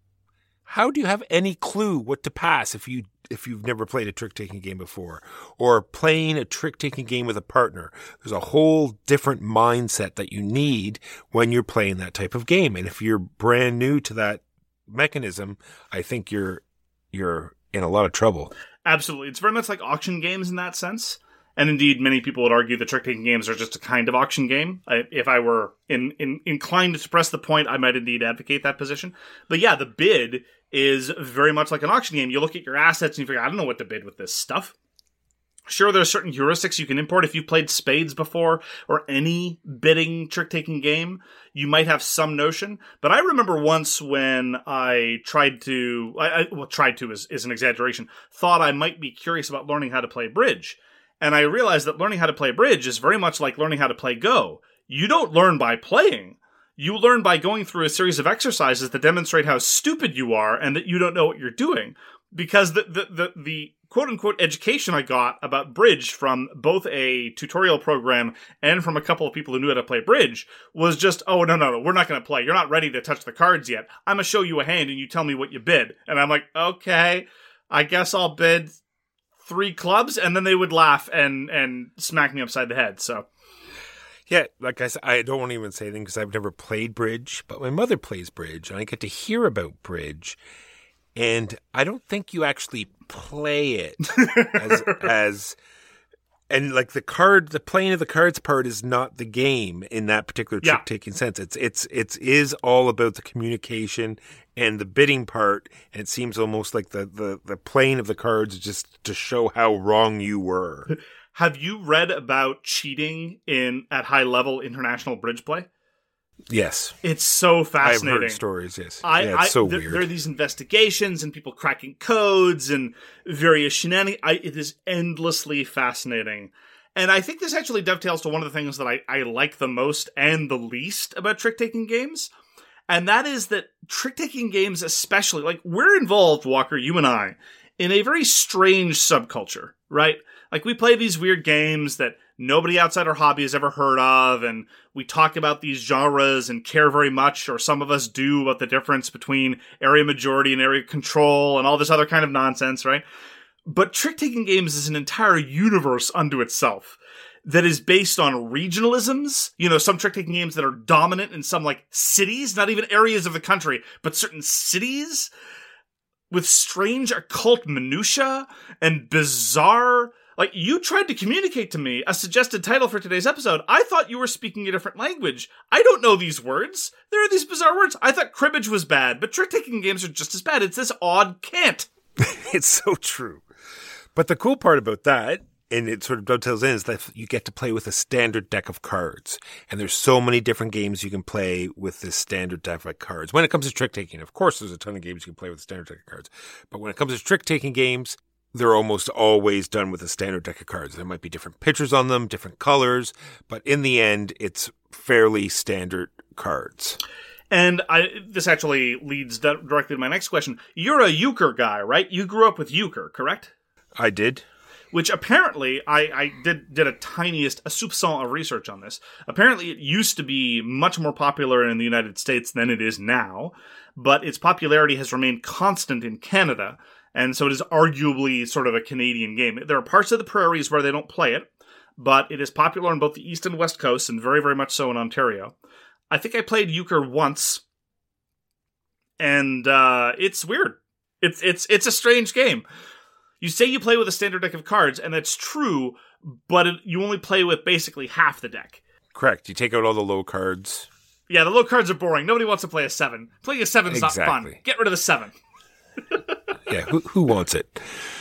C: How do you have any clue what to pass if you've never played a trick-taking game before? Or playing a trick-taking game with a partner. There's a whole different mindset that you need when you're playing that type of game. And if you're brand new to that mechanism, I think you're in a lot of trouble.
D: Absolutely. It's very much like auction games in that sense. And indeed, many people would argue the trick-taking games are just a kind of auction game. If I were inclined to press the point, I might indeed advocate that position. But yeah, the bid is very much like an auction game. You look at your assets and you figure, I don't know what to bid with this stuff. Sure, there are certain heuristics you can import. If you've played spades before or any bidding trick-taking game, you might have some notion. But I remember once when I tried to is an exaggeration, thought I might be curious about learning how to play bridge. And I realized that learning how to play bridge is very much like learning how to play Go. You don't learn by playing. You learn by going through a series of exercises that demonstrate how stupid you are and that you don't know what you're doing. Because the quote-unquote education I got about bridge from both a tutorial program and from a couple of people who knew how to play bridge was just, oh, no, we're not going to play. You're not ready to touch the cards yet. I'm going to show you a hand and you tell me what you bid. And I'm like, okay, I guess I'll bid 3 clubs, and then they would laugh and smack me upside the head. So,
C: yeah, like I said, I don't want to even say anything because I've never played bridge, but my mother plays bridge, and I get to hear about bridge, and I don't think you actually play it as and like the playing of the cards part is not the game in that particular trick taking sense. It is all about the communication and the bidding part, and it seems almost like the playing of the cards just to show how wrong you were.
D: Have you read about cheating at high level international bridge play?
C: Yes.
D: It's so fascinating.
C: I've heard stories, yes. It's so weird.
D: There are these investigations and people cracking codes and various shenanigans. It is endlessly fascinating. And I think this actually dovetails to one of the things that I like the most and the least about trick-taking games. And that is that trick-taking games especially, like we're involved, Walker, you and I, in a very strange subculture, right? Like we play these weird games that nobody outside our hobby has ever heard of, and we talk about these genres and care very much, or some of us do, about the difference between area majority and area control and all this other kind of nonsense, right? But trick-taking games is an entire universe unto itself that is based on regionalisms. You know, some trick-taking games that are dominant in some, like, cities, not even areas of the country, but certain cities with strange occult minutiae and bizarre... Like, you tried to communicate to me a suggested title for today's episode. I thought you were speaking a different language. I don't know these words. There are these bizarre words. I thought cribbage was bad, but trick-taking games are just as bad. It's this odd cant.
C: It's so true. But the cool part about that, and it sort of dovetails in, is that you get to play with a standard deck of cards. And there's so many different games you can play with this standard deck of cards. When it comes to trick-taking, of course, there's a ton of games you can play with a standard deck of cards. But when it comes to trick-taking games, they're almost always done with a standard deck of cards. There might be different pictures on them, different colors, but in the end, it's fairly standard cards.
D: And this actually leads directly to my next question. You're a euchre guy, right? You grew up with euchre, correct?
C: I did.
D: Which apparently, I did a soupçon of research on this. Apparently, it used to be much more popular in the United States than it is now, but its popularity has remained constant in Canada. And so it is arguably sort of a Canadian game. There are parts of the prairies where they don't play it, but it is popular on both the east and west coasts, and very, very much so in Ontario. I think I played euchre once, and it's weird. It's a strange game. You say you play with a standard deck of cards, and that's true, but you only play with basically half the deck.
C: Correct. You take out all the low cards.
D: Yeah, the low cards are boring. Nobody wants to play a 7. Playing a 7's not fun.
C: Exactly.
D: Get rid of the 7.
C: Yeah, who wants it?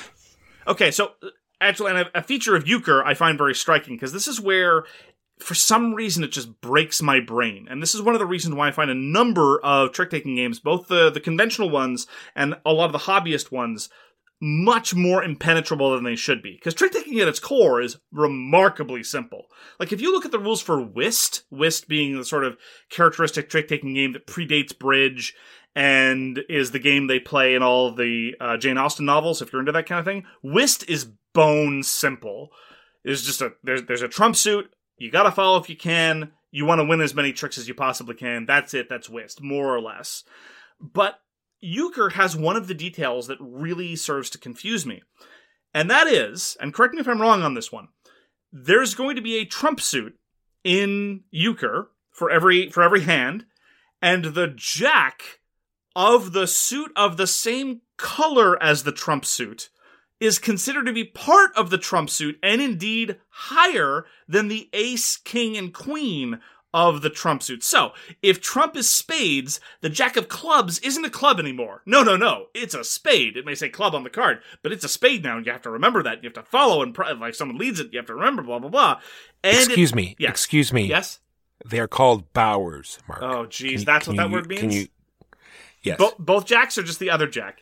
D: Okay, so actually, and a feature of Euchre I find very striking, because this is where, for some reason, it just breaks my brain. And this is one of the reasons why I find a number of trick-taking games, both the conventional ones and a lot of the hobbyist ones, much more impenetrable than they should be. Because trick-taking at its core is remarkably simple. Like, if you look at the rules for Whist being the sort of characteristic trick-taking game that predates Bridge and is the game they play in all of the Jane Austen novels, if you're into that kind of thing, Whist is bone simple. There's just there's a trump suit, you gotta follow if you can, you want to win as many tricks as you possibly can, that's it, that's Whist, more or less. But Euchre has one of the details that really serves to confuse me. And that is, and correct me if I'm wrong on this one, there's going to be a trump suit in Euchre for every hand, and the jack of the suit of the same color as the trump suit is considered to be part of the trump suit, and indeed higher than the ace, king, and queen of the trump suit. So, if trump is spades, the jack of clubs isn't a club anymore. No. It's a spade. It may say club on the card, but it's a spade now, and you have to remember that. You have to follow, and like someone leads it, you have to remember, blah, blah, blah. And
C: Excuse me.
D: Yes?
C: They are called bowers, Mark.
D: Oh, geez, that's what that word means?
C: Yes.
D: Both jacks or just the other jack?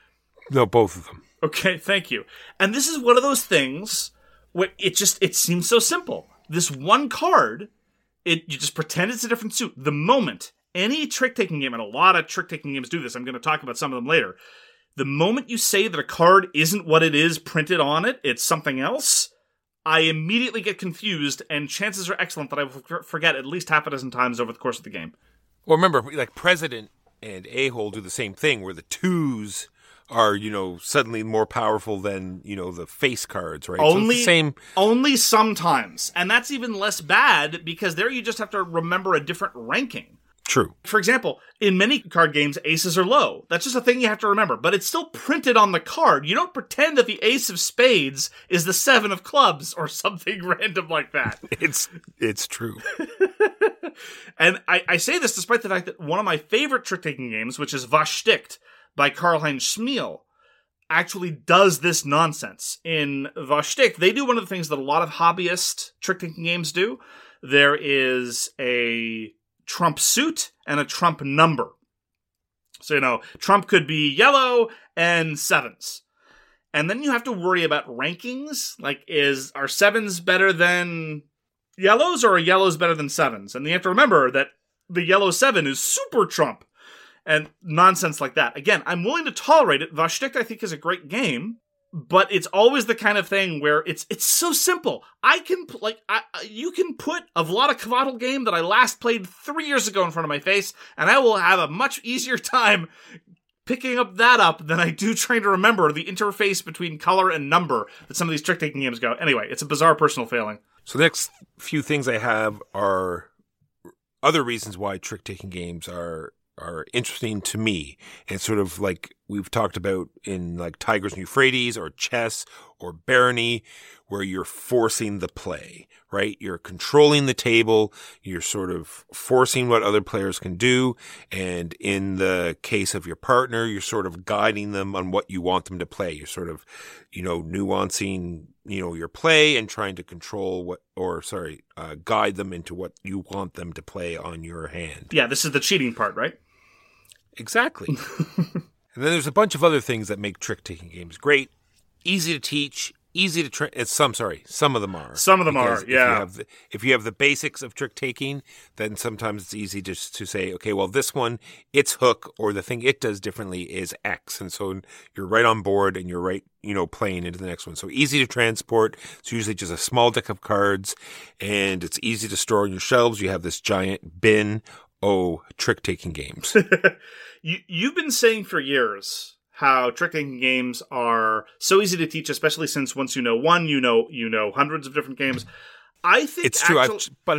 C: No, both of them.
D: Okay, thank you. And this is one of those things where it seems so simple. This one card, you just pretend it's a different suit. The moment any trick-taking game, and a lot of trick-taking games do this, I'm going to talk about some of them later, the moment you say that a card isn't what it is printed on it, it's something else, I immediately get confused, and chances are excellent that I will forget at least half a dozen times over the course of the game.
C: Well, remember, like President and A-Hole do the same thing, where the twos are, suddenly more powerful than, the face cards, right? So it's the same.
D: Only sometimes. And that's even less bad, because there you just have to remember a different ranking.
C: True.
D: For example, in many card games, aces are low. That's just a thing you have to remember. But it's still printed on the card. You don't pretend that the ace of spades is the 7 of clubs or something random like that.
C: It's true.
D: And I say this despite the fact that one of my favorite trick-taking games, which is Was Sticht by Karl-Heinz Schmiel, actually does this nonsense. In Was Sticht, they do one of the things that a lot of hobbyist trick-taking games do. There is a trump suit and a trump number. So, trump could be yellow and 7s. And then you have to worry about rankings. Like, are 7s better than yellows, or are yellows better than 7s? And you have to remember that the yellow 7 is super trump. And nonsense like that. Again, I'm willing to tolerate it. Was Sticht, I think, is a great game, but it's always the kind of thing where it's so simple. You can put a Vlaada Chvátil game that I last played 3 years ago in front of my face, and I will have a much easier time picking that up than I do trying to remember the interface between color and number that some of these trick-taking games go. Anyway, it's a bizarre personal failing.
C: So the next few things I have are other reasons why trick-taking games are interesting to me, and sort of like we've talked about in like Tigers and Euphrates or chess or Barony, where you're forcing the play, right? You're controlling the table, you're sort of forcing what other players can do, and in the case of your partner, you're sort of guiding them on what you want them to play. You're sort of, nuancing, your play and trying to control guide them into what you want them to play on your hand.
D: Yeah, this is the cheating part, right?
C: Exactly. And then there's a bunch of other things that make trick-taking games great. Easy to teach, easy to train. Some of them are.
D: Some of them are, yeah.
C: If you have the basics of trick-taking, then sometimes it's easy just to say, okay, well, this one, its hook or the thing it does differently is X. And so you're right on board and you're right, playing into the next one. So easy to transport. It's usually just a small deck of cards, and it's easy to store on your shelves. You have this giant bin. Oh, trick-taking games.
D: You've been saying for years how trick-taking games are so easy to teach, especially since once you know one, you know hundreds of different games. I think
C: it's true.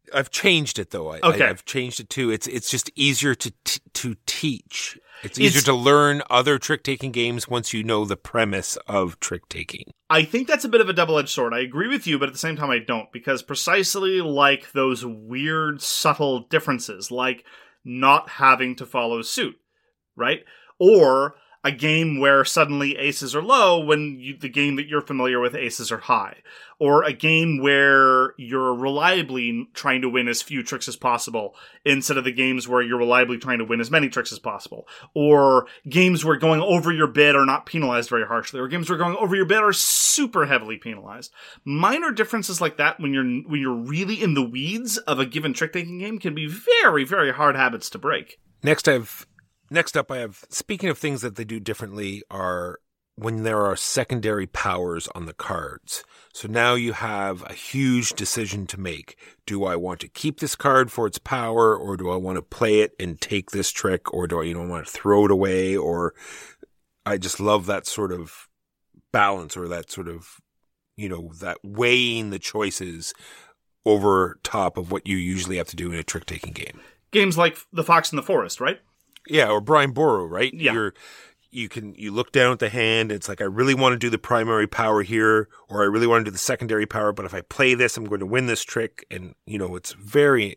C: I've changed it though.
D: Okay.
C: I've changed it too. It's just easier to teach. It's easier to learn other trick-taking games once you know the premise of trick-taking.
D: I think that's a bit of a double-edged sword. I agree with you, but at the same time I don't, because precisely like those weird, subtle differences, like not having to follow suit, right? Or a game where suddenly aces are low when the game that you're familiar with, aces are high. Or a game where you're reliably trying to win as few tricks as possible instead of the games where you're reliably trying to win as many tricks as possible. Or games where going over your bid are not penalized very harshly. Or games where going over your bid are super heavily penalized. Minor differences like that when you're really in the weeds of a given trick-taking game can be very, very hard habits to break.
C: Next up, I have, speaking of things that they do differently, are when there are secondary powers on the cards. So now you have a huge decision to make. Do I want to keep this card for its power, or do I want to play it and take this trick, or do I want to throw it away? Or I just love that sort of balance, or that sort of, that weighing the choices over top of what you usually have to do in a trick-taking game.
D: Games like The Fox and the Forest, right?
C: Yeah, or Brian Boru, right?
D: Yeah.
C: You look down at the hand, it's like, I really want to do the primary power here, or I really want to do the secondary power, but if I play this, I'm going to win this trick. And, it's very,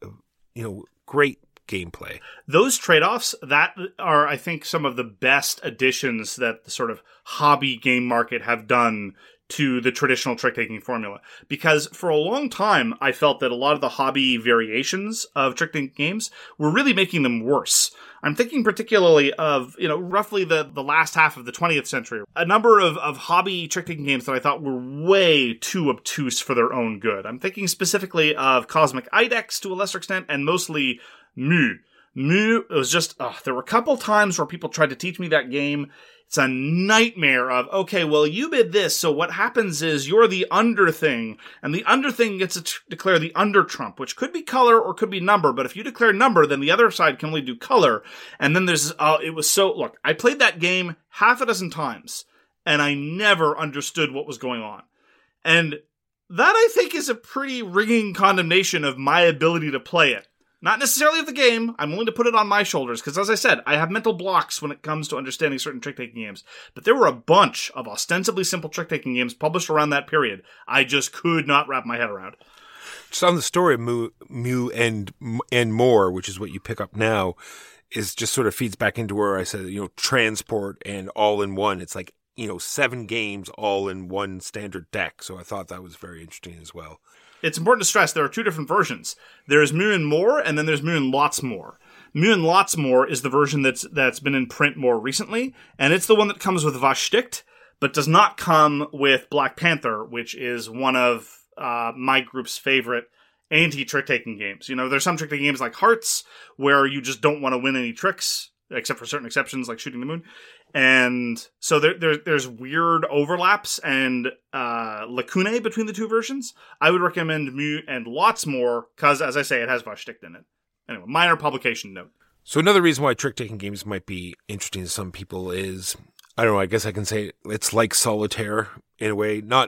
C: great gameplay.
D: Those trade-offs, that are, I think, some of the best additions that the sort of hobby game market have done to the traditional trick-taking formula. Because for a long time, I felt that a lot of the hobby variations of trick-taking games were really making them worse. I'm thinking particularly of, roughly the last half of the 20th century. A number of hobby trick-taking games that I thought were way too obtuse for their own good. I'm thinking specifically of Cosmic Idex to a lesser extent, and mostly Mu. Mu, it was just, there were a couple times where people tried to teach me that game. It's a nightmare of, okay, well, you bid this, so what happens is you're the under thing, and the under thing gets to declare the under trump, which could be color or could be number, but if you declare number, then the other side can only do color, and then there's, look, I played that game half a dozen times, and I never understood what was going on. And that, I think, is a pretty ringing condemnation of my ability to play it. Not necessarily of the game. I'm willing to put it on my shoulders, because as I said, I have mental blocks when it comes to understanding certain trick-taking games. But there were a bunch of ostensibly simple trick-taking games published around that period I just could not wrap my head around.
C: Just on the story of Mu and More, which is what you pick up now, is just sort of feeds back into where I said, transport and all-in-one. It's like, 7 games all in one standard deck. So I thought that was very interesting as well.
D: It's important to stress there are 2 different versions. There's Mu and More, and then there's Mu and Lots More. Mu and Lots More is the version that's been in print more recently, and it's the one that comes with Was Sticht, but does not come with Black Panther, which is one of my group's favorite anti-trick-taking games. There's some trick-taking games like Hearts, where you just don't want to win any tricks, except for certain exceptions like Shooting the Moon. And so there's weird overlaps and lacunae between the 2 versions. I would recommend Mu and Lots More, because, as I say, it has Was Sticht in it. Anyway, minor publication note.
C: So another reason why trick-taking games might be interesting to some people is, I don't know, I guess I can say it's like solitaire in a way. Not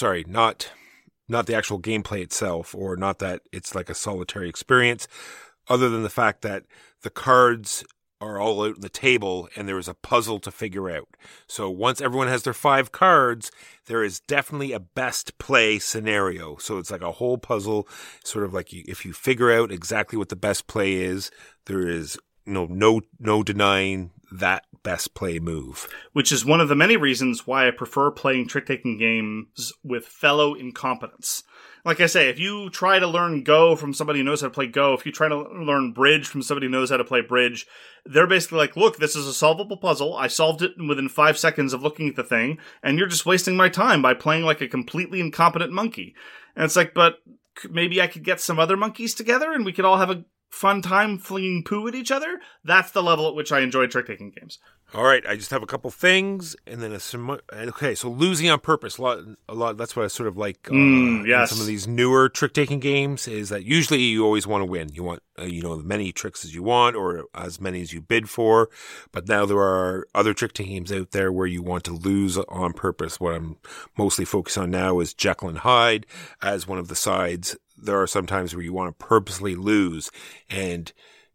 C: the actual gameplay itself, or not that it's like a solitary experience, other than the fact that the cards are all out on the table and there is a puzzle to figure out. So once everyone has their 5 cards, there is definitely a best play scenario. So it's like a whole puzzle, sort of like if you figure out exactly what the best play is, there is no denying that best play move.
D: Which is one of the many reasons why I prefer playing trick-taking games with fellow incompetents. Like I say, if you try to learn Go from somebody who knows how to play Go, if you try to learn Bridge from somebody who knows how to play Bridge, they're basically like, look, this is a solvable puzzle. I solved it within 5 seconds of looking at the thing, and you're just wasting my time by playing like a completely incompetent monkey. And it's like, but maybe I could get some other monkeys together and we could all have a fun time flinging poo at each other. That's the level at which I enjoy trick-taking games.
C: All right, I just have a couple things, and then okay. So losing on purpose, a lot. That's what I sort of like. In some of these newer trick-taking games is that usually you always want to win. You want as many tricks as you want, or as many as you bid for. But now there are other trick-taking games out there where you want to lose on purpose. What I'm mostly focused on now is Jekyll and Hyde as one of the sides there are some times where you want to purposely lose, and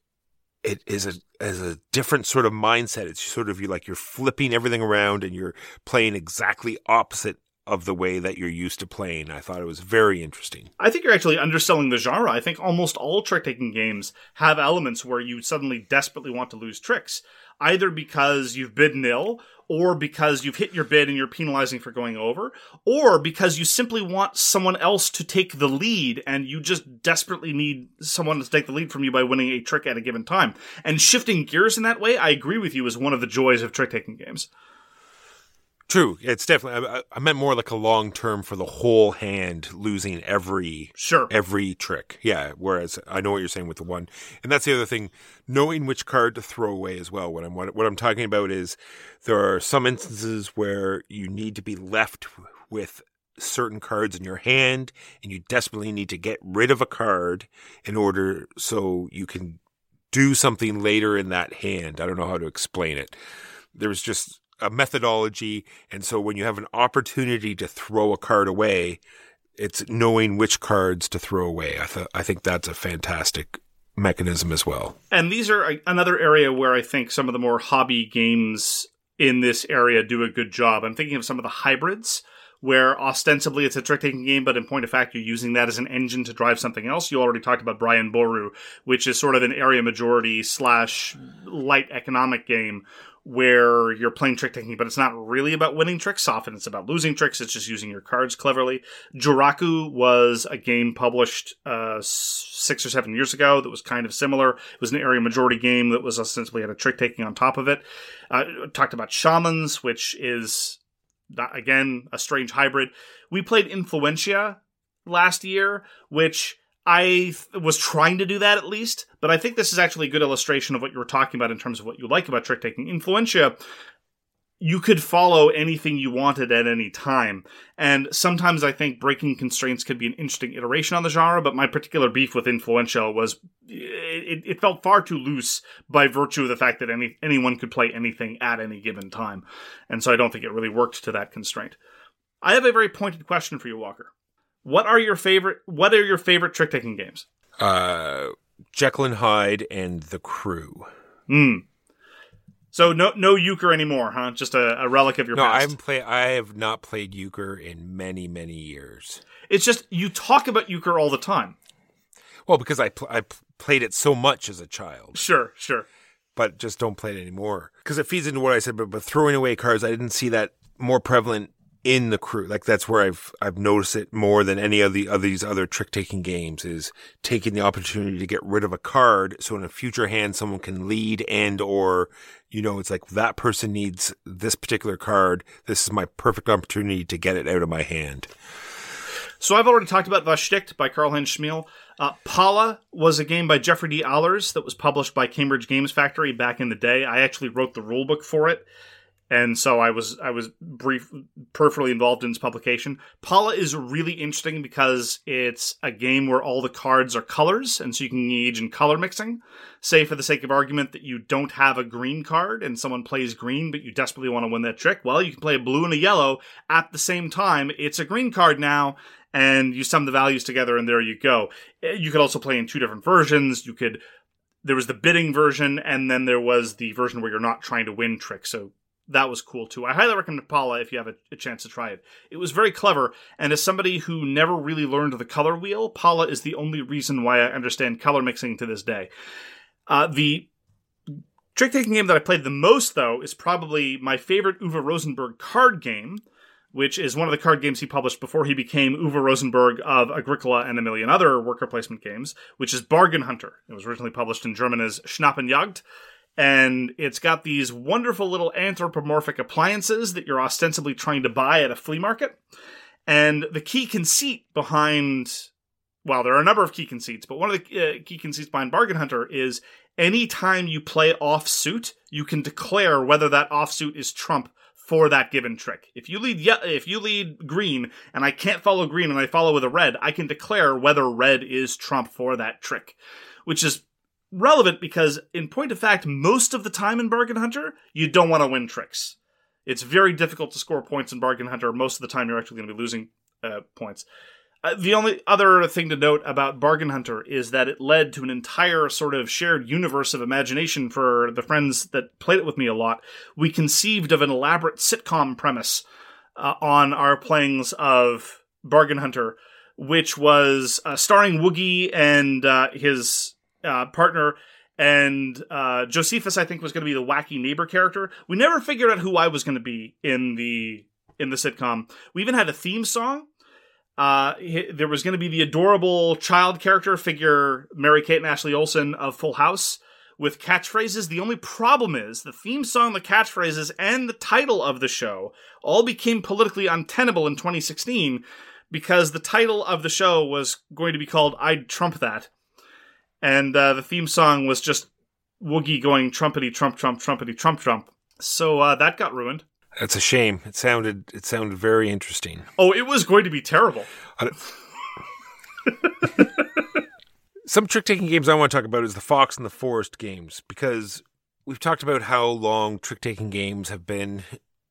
C: it is a different sort of mindset. It's sort of you're flipping everything around and you're playing exactly opposite of the way that you're used to playing. I thought it was very interesting.
D: I think you're actually underselling the genre. I think almost all trick-taking games have elements where you suddenly desperately want to lose tricks, either because you've bid nil, or because you've hit your bid and you're penalizing for going over, or because you simply want someone else to take the lead and you just desperately need someone to take the lead from you by winning a trick at a given time. And shifting gears in that way, I agree with you, is one of the joys of trick-taking games.
C: True. It's definitely, I meant more like a long term for the whole hand losing every trick. Yeah. Whereas I know what you're saying with the one. And that's the other thing, knowing which card to throw away as well. What I'm talking about is there are some instances where you need to be left with certain cards in your hand and you desperately need to get rid of a card in order so you can do something later in that hand. I don't know how to explain it. There's just a methodology, and so when you have an opportunity to throw a card away, it's knowing which cards to throw away. I think that's a fantastic mechanism as well. And
D: these are another area where I think some of the more hobby games in this area do a good job. I'm thinking of some of the hybrids, where ostensibly it's a trick-taking game, but in point of fact, you're using that as an engine to drive something else. You already talked about Brian Boru, which is sort of an area majority / light economic game, where you're playing trick-taking, but it's not really about winning tricks. Often it's about losing tricks. It's just using your cards cleverly. Juraku was a game published 6 or 7 years ago that was kind of similar. It was an area majority game that was ostensibly had a trick-taking on top of it. Talked about Shamans, which is, again, a strange hybrid. We played Influentia last year, which I was trying to do that at least, but I think this is actually a good illustration of what you were talking about in terms of what you like about trick-taking. Influentia, you could follow anything you wanted at any time, and sometimes I think breaking constraints could be an interesting iteration on the genre, but my particular beef with Influentia was it felt far too loose by virtue of the fact that anyone could play anything at any given time, and so I don't think it really worked to that constraint. I have a very pointed question for you, Walker. What are your favorite trick-taking games?
C: Jekyll and Hyde and The Crew.
D: So no euchre anymore, huh? Just a relic of your past.
C: No, I have not played euchre in many, many years.
D: It's just, you talk about euchre all the time.
C: Well, because I played it so much as a child.
D: Sure.
C: But just don't play it anymore. Because it feeds into what I said, but throwing away cards, I didn't see that more prevalent in The Crew. Like, that's where I've noticed it more than any of these other trick-taking games, is taking the opportunity to get rid of a card so in a future hand someone can lead or it's like that person needs this particular card. This is my perfect opportunity to get it out of my hand.
D: So I've already talked about Vashtikt by Karl-Heinz Schmiel. Pala was a game by Jeffrey D. Allers that was published by Cambridge Games Factory back in the day. I actually wrote the rulebook for it. And so I was peripherally involved in its publication. Pala is really interesting because it's a game where all the cards are colors, and so you can engage in color mixing. Say, for the sake of argument, that you don't have a green card and someone plays green, but you desperately want to win that trick. Well, you can play a blue and a yellow at the same time. It's a green card now, and you sum the values together, and there you go. You could also play in 2 different versions. There was the bidding version, and then there was the version where you're not trying to win tricks. So that was cool too. I highly recommend Pala if you have a chance to try it. It was very clever, and as somebody who never really learned the color wheel, Pala is the only reason why I understand color mixing to this day. The trick-taking game that I played the most, though, is probably my favorite Uwe Rosenberg card game, which is one of the card games he published before he became Uwe Rosenberg of Agricola and a million other worker placement games, which is Bargain Hunter. It was originally published in German as Schnappenjagd. And it's got these wonderful little anthropomorphic appliances that you're ostensibly trying to buy at a flea market. And the key conceit behind, well, there are a number of key conceits, but one of the key conceits behind Bargain Hunter is anytime you play offsuit, you can declare whether that offsuit is trump for that given trick. If you lead green and I can't follow green and I follow with a red, I can declare whether red is trump for that trick, which is relevant because, in point of fact, most of the time in Bargain Hunter, you don't want to win tricks. It's very difficult to score points in Bargain Hunter. Most of the time, you're actually going to be losing points. The only other thing to note about Bargain Hunter is that it led to an entire sort of shared universe of imagination for the friends that played it with me a lot. We conceived of an elaborate sitcom premise on our playings of Bargain Hunter, which was starring Woogie and his partner, and Josephus, I think, was going to be the wacky neighbor character. We never figured out who I was going to be in the sitcom. We even had a theme song. There was going to be the adorable child character figure, Mary-Kate and Ashley Olsen of Full House, with catchphrases. The only problem is the theme song, the catchphrases, and the title of the show all became politically untenable in 2016 because the title of the show was going to be called I'd Trump That. And the theme song was just Woogie going trumpety trump trump trumpety trump trump. So that got ruined.
C: That's a shame. It sounded very interesting.
D: Oh, it was going to be terrible.
C: Some trick-taking games I want to talk about is the Fox and the Forest games, because we've talked about how long trick-taking games have been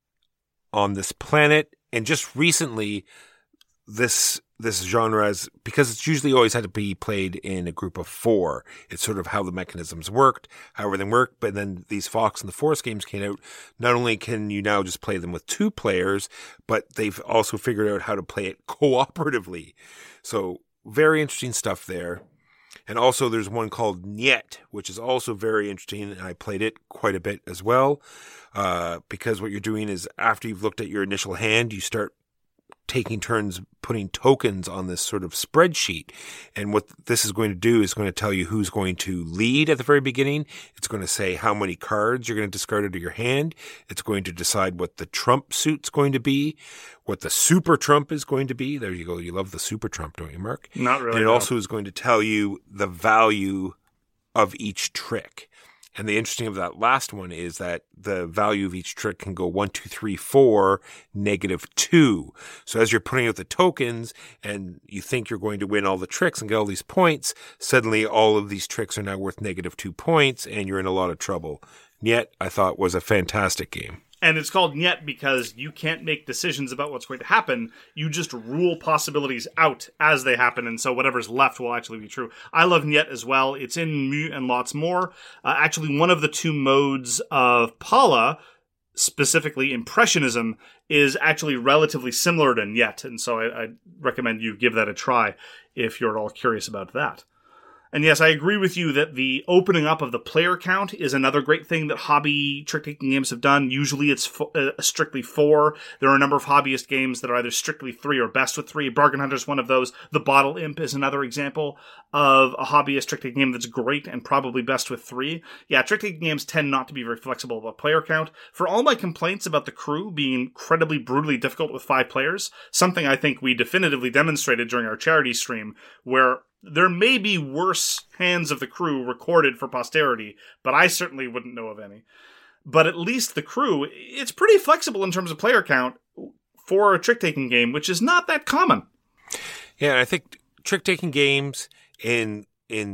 C: on this planet, and just recently this genre is, because it's usually always had to be played in a group of 4. It's sort of how the mechanisms worked, how everything worked. But then these Fox and the Forest games came out. Not only can you now just play them with 2 players, but they've also figured out how to play it cooperatively. So very interesting stuff there. And also there's one called Niet, which is also very interesting, and I played it quite a bit as well, because what you're doing is after you've looked at your initial hand, you start taking turns putting tokens on this sort of spreadsheet. And what this is going to do is going to tell you who's going to lead at the very beginning. It's going to say how many cards you're going to discard out of your hand. It's going to decide what the trump suit's going to be, what the super trump is going to be. There you go. You love the super trump, don't you, Mark?
D: Not really.
C: And it also is going to tell you the value of each trick. And the interesting of that last one is that the value of each trick can go 1, 2, 3, 4, -2. So as you're putting out the tokens and you think you're going to win all the tricks and get all these points, suddenly all of these tricks are now worth -2 points and you're in a lot of trouble. Niet, I thought, was a fantastic game.
D: And it's called Niet because you can't make decisions about what's going to happen. You just rule possibilities out as they happen, and so whatever's left will actually be true. I love Niet as well. It's in Mu and lots more. Actually, one of the 2 modes of Paula, specifically Impressionism, is actually relatively similar to Niet, and so I recommend you give that a try if you're at all curious about that. And yes, I agree with you that the opening up of the player count is another great thing that hobby trick-taking games have done. Usually it's strictly 4. There are a number of hobbyist games that are either strictly 3 or best with 3. Bargain Hunter is one of those. The Bottle Imp is another example of a hobbyist trick-taking game that's great and probably best with 3. Yeah, trick-taking games tend not to be very flexible about player count. For all my complaints about the crew being incredibly brutally difficult with 5 players, something I think we definitively demonstrated during our charity stream, where there may be worse hands of the crew recorded for posterity, but I certainly wouldn't know of any. But at least the crew, it's pretty flexible in terms of player count for a trick-taking game, which is not that common.
C: Yeah, and I think trick-taking games, in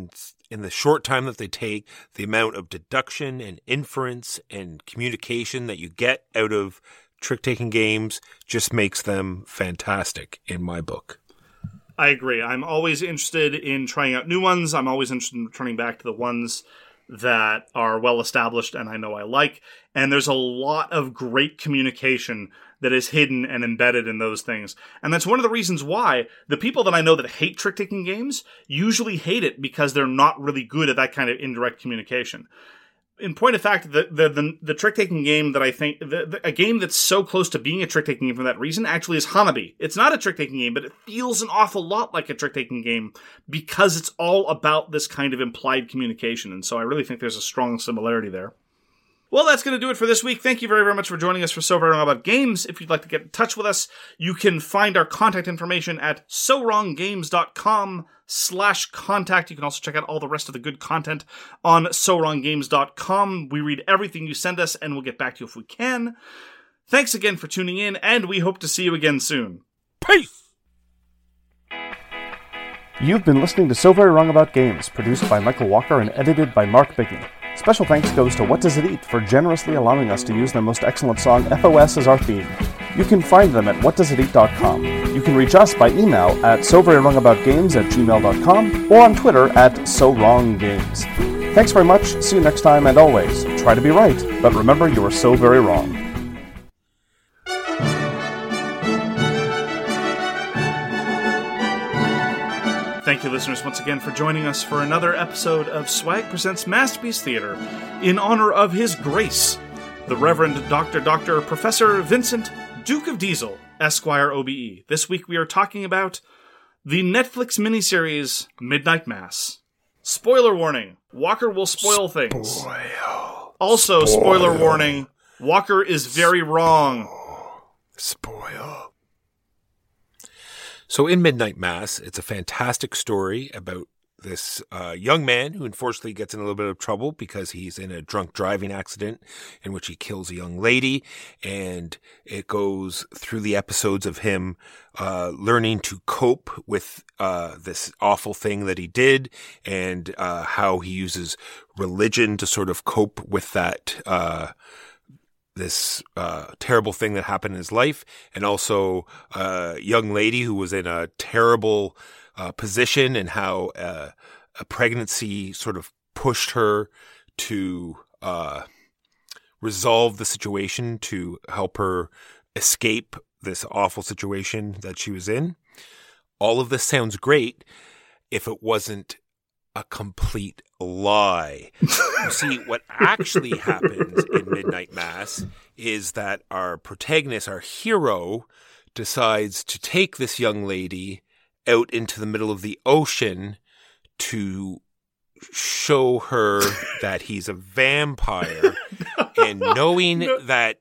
C: the short time that they take, the amount of deduction and inference and communication that you get out of trick-taking games just makes them fantastic in my book.
D: I agree. I'm always interested in trying out new ones. I'm always interested in returning back to the ones that are well established and I know I like. And there's a lot of great communication that is hidden and embedded in those things. And that's one of the reasons why the people that I know that hate trick-taking games usually hate it because they're not really good at that kind of indirect communication. In point of fact, the trick-taking game that I think, a game that's so close to being a trick-taking game for that reason actually is Hanabi. It's not a trick-taking game, but it feels an awful lot like a trick-taking game because it's all about this kind of implied communication. And so I really think there's a strong similarity there. Well, that's going to do it for this week. Thank you very, very much for joining us for So Very Wrong About Games. If you'd like to get in touch with us, you can find our contact information at sowronggames.com/contact. You can also check out all the rest of the good content on sowronggames.com. We read everything you send us, and we'll get back to you if we can. Thanks again for tuning in, and we hope to see you again soon.
C: Peace!
E: You've been listening to So Very Wrong About Games, produced by Michael Walker and edited by Mark Bigney. Special thanks goes to What Does It Eat for generously allowing us to use their most excellent song, FOS, as our theme. You can find them at whatdoesiteat.com. You can reach us by email at soverywrongaboutgames@gmail.com or on Twitter at SoWrongGames. Thanks very much, see you next time, and always, try to be right, but remember you are so very wrong.
D: Thank you, listeners, once again for joining us for another episode of Swag Presents Masterpiece Theater in honor of His Grace, the Reverend Dr. Professor Vincent, Duke of Diesel, Esquire OBE. This week we are talking about the Netflix miniseries Midnight Mass. Spoiler warning, Walker will spoil things. Also, spoiler warning, Walker is very wrong.
C: Spoil. So in Midnight Mass, it's a fantastic story about this young man who unfortunately gets in a little bit of trouble because he's in a drunk driving accident in which he kills a young lady. And it goes through the episodes of him learning to cope with this awful thing that he did, and how he uses religion to sort of cope with that this terrible thing that happened in his life, and also a young lady who was in a terrible position, and how a pregnancy sort of pushed her to resolve the situation to help her escape this awful situation that she was in. All of this sounds great if it wasn't a complete lie. You see, what actually happens in Midnight Mass is that our protagonist, our hero, decides to take this young lady out into the middle of the ocean to show her that he's a vampire. And knowing that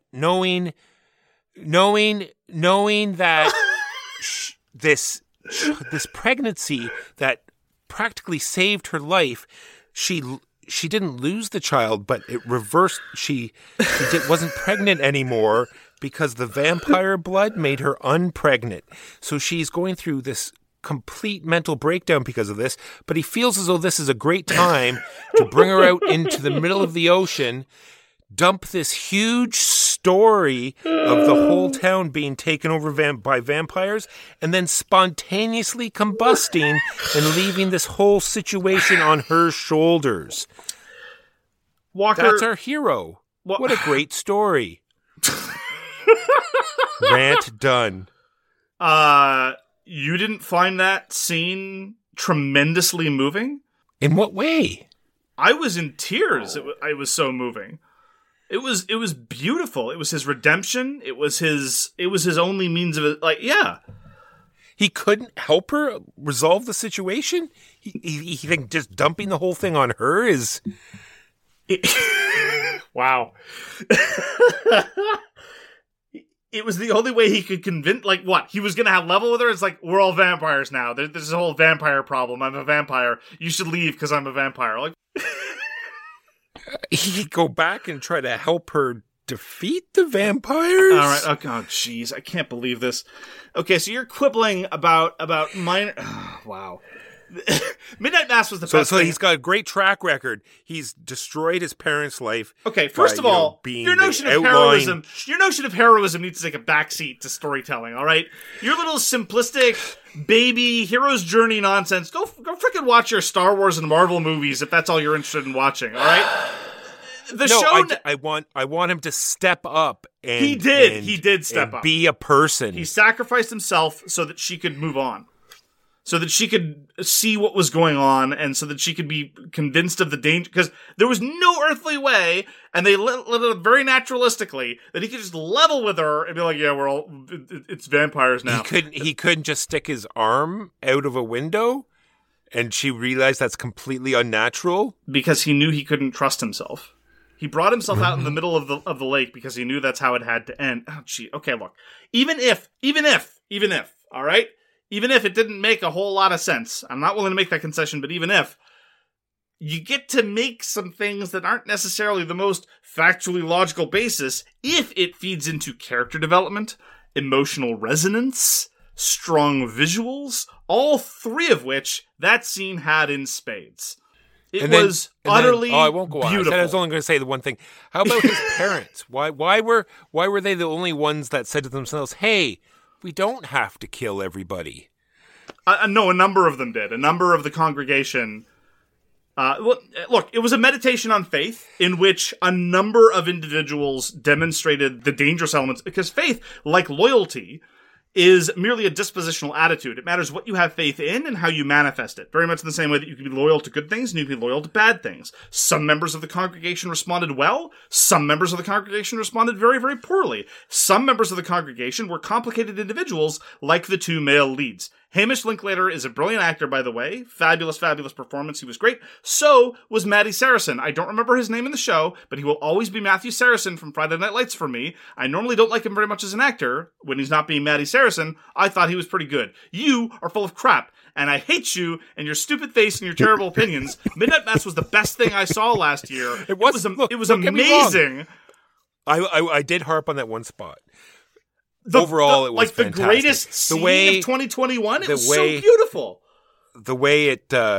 C: this pregnancy that practically saved her life, she didn't lose the child, but it reversed. She wasn't pregnant anymore because the vampire blood made her unpregnant. So she's going through this complete mental breakdown because of this, but he feels as though this is a great time to bring her out into the middle of the ocean, dump this huge story of the whole town being taken over by vampires, and then spontaneously combusting and leaving this whole situation on her shoulders.
D: Walker,
C: that's our hero. What a great story. Rant done.
D: You didn't find that scene tremendously moving?
C: In what way?
D: I was in tears. It was so moving. It was beautiful. It was his redemption. It was his only means of it. Like, yeah.
C: He couldn't help her resolve the situation? He think just dumping the whole thing on her is...
D: Wow. It was the only way he could convince, like, what? He was going to have level with her? It's like, we're all vampires now. There's a whole vampire problem. I'm a vampire. You should leave because I'm a vampire. Like,
C: he'd go back and try to help her defeat the vampires?
D: All right. Okay. Oh, jeez. I can't believe this. Okay, so you're quibbling about minor... Oh, wow. Midnight Mass was the best
C: So
D: thing.
C: he's got a great track record. He's destroyed his parents' life.
D: Okay, first of all, your notion of heroism needs to take a backseat to storytelling, all right? Your little simplistic baby hero's journey nonsense. Go freaking watch your Star Wars and Marvel movies if that's all you're interested in watching, all right?
C: I want him to step up. And
D: he did step up.
C: Be a person.
D: He sacrificed himself so that she could move on. So that she could see what was going on, and so that she could be convinced of the danger. Because there was no earthly way, and they lit it very naturalistically, that he could just level with her and be like, "Yeah, it's vampires now."
C: He couldn't just stick his arm out of a window, and she realized that's completely unnatural
D: because he knew he couldn't trust himself. He brought himself out in the middle of the lake because he knew that's how it had to end. Oh, gee. Okay, look. Even if, all right. Even if it didn't make a whole lot of sense, I'm not willing to make that concession, but even if, you get to make some things that aren't necessarily the most factually logical basis if it feeds into character development, emotional resonance, strong visuals, all three of which that scene had in spades. It was utterly
C: I won't go on.
D: beautiful.
C: I was only going to say the one thing. How about his parents? Why were they the only ones that said to themselves, "Hey, we don't have to kill everybody"?
D: No, a number of them did. A number of the congregation. Look, it was a meditation on faith in which a number of individuals demonstrated the dangerous elements, because faith, like loyalty, is merely a dispositional attitude. It matters what you have faith in and how you manifest it. Very much in the same way that you can be loyal to good things and you can be loyal to bad things. Some members of the congregation responded well. Some members of the congregation responded very, very poorly. Some members of the congregation were complicated individuals, like the two male leads. Hamish Linklater is a brilliant actor, by the way. Fabulous, fabulous performance. He was great. So was Matty Saracen. I don't remember his name in the show, but he will always be Matthew Saracen from Friday Night Lights for me. I normally don't like him very much as an actor. When he's not being Matty Saracen, I thought he was pretty good. You are full of crap, and I hate you and your stupid face and your terrible opinions. Midnight Mass was the best thing I saw last year. It was amazing.
C: I did harp on that one spot. Overall, it was fantastic.
D: The greatest scene of 2021. It was so beautiful.
C: The way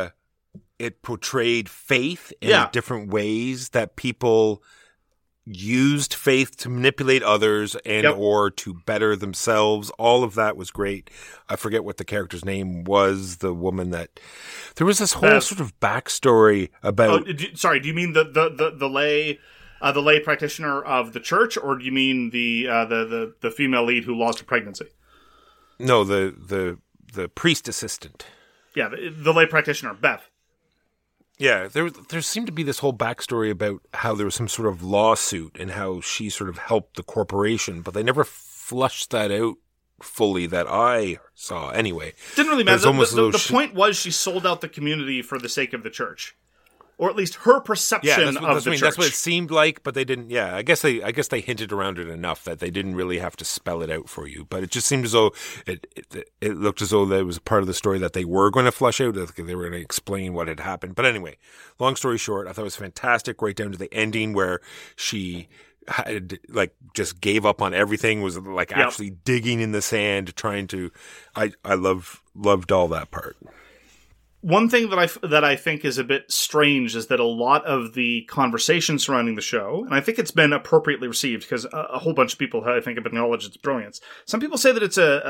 C: it portrayed faith in different ways, that people used faith to manipulate others and or to better themselves. All of that was great. I forget what the character's name was. The woman that there was this whole sort of backstory about.
D: Do you mean the lay? The lay practitioner of the church, or do you mean the female lead who lost her pregnancy?
C: No, the priest assistant.
D: Yeah, the lay practitioner, Beth.
C: Yeah, there seemed to be this whole backstory about how there was some sort of lawsuit and how she sort of helped the corporation, but they never flushed that out fully that I saw. Anyway,
D: didn't really matter. The point was she sold out the community for the sake of the church. Or at least her perception of the church.
C: That's what it seemed like, but they didn't. Yeah, I guess they hinted around it enough that they didn't really have to spell it out for you. But it just seemed as though it looked as though there was a part of the story that they were going to flush out. They were going to explain what had happened. But anyway, long story short, I thought it was fantastic. Right down to the ending where she had just gave up on everything. Was actually digging in the sand, trying to. I loved all that part.
D: One thing that I think is a bit strange is that a lot of the conversation surrounding the show, and I think it's been appropriately received because a whole bunch of people, I think, have acknowledged its brilliance. Some people say that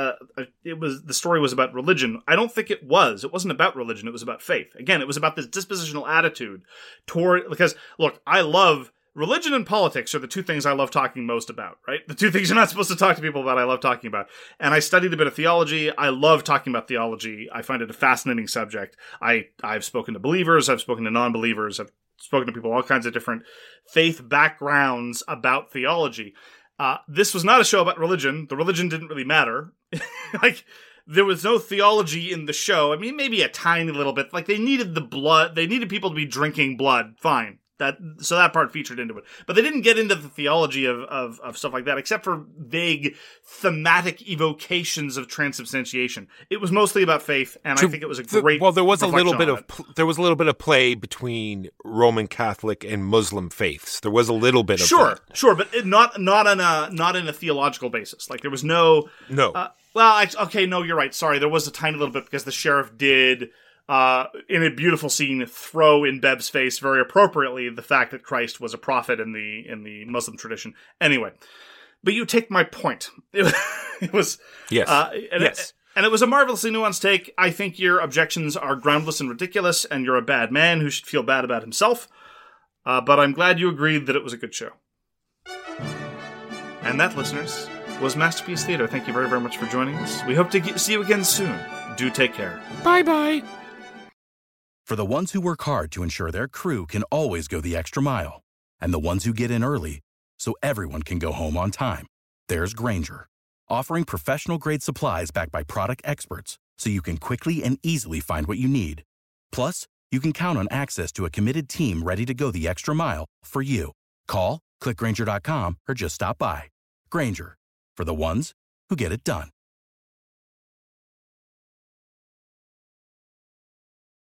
D: the story was about religion. I don't think it was. It wasn't about religion. It was about faith. Again, it was about this dispositional attitude because look, I love. Religion and politics are the two things I love talking most about, right? The two things you're not supposed to talk to people about, I love talking about. And I studied a bit of theology. I love talking about theology. I find it a fascinating subject. I've spoken to believers. I've spoken to non-believers. I've spoken to people all kinds of different faith backgrounds about theology. This was not a show about religion. The religion didn't really matter. There was no theology in the show. I mean, maybe a tiny little bit. They needed the blood. They needed people to be drinking blood. Fine. So that part featured into it. But they didn't get into the theology of stuff like that, except for vague thematic evocations of transubstantiation. It was mostly about faith, and I think it was a great.
C: There was a little bit of play between Roman Catholic and Muslim faiths. There was a little bit of
D: sure, but not in a theological basis. There was no. You're right. Sorry, there was a tiny little bit because the sheriff did. In a beautiful scene, throw in Beb's face very appropriately the fact that Christ was a prophet in the Muslim tradition. Anyway, but you take my point. It was
C: yes, yes.
D: And it was a marvelously nuanced take. I think your objections are groundless and ridiculous, and you're a bad man who should feel bad about himself. But I'm glad you agreed that it was a good show. And that, listeners, was Masterpiece Theater. Thank you very, very much for joining us. We hope to see you again soon. Do take care.
C: Bye-bye.
F: For the ones who work hard to ensure their crew can always go the extra mile, and the ones who get in early so everyone can go home on time, there's Grainger, offering professional-grade supplies backed by product experts so you can quickly and easily find what you need. Plus, you can count on access to a committed team ready to go the extra mile for you. Call, click Grainger.com, or just stop by. Grainger, for the ones who get it done.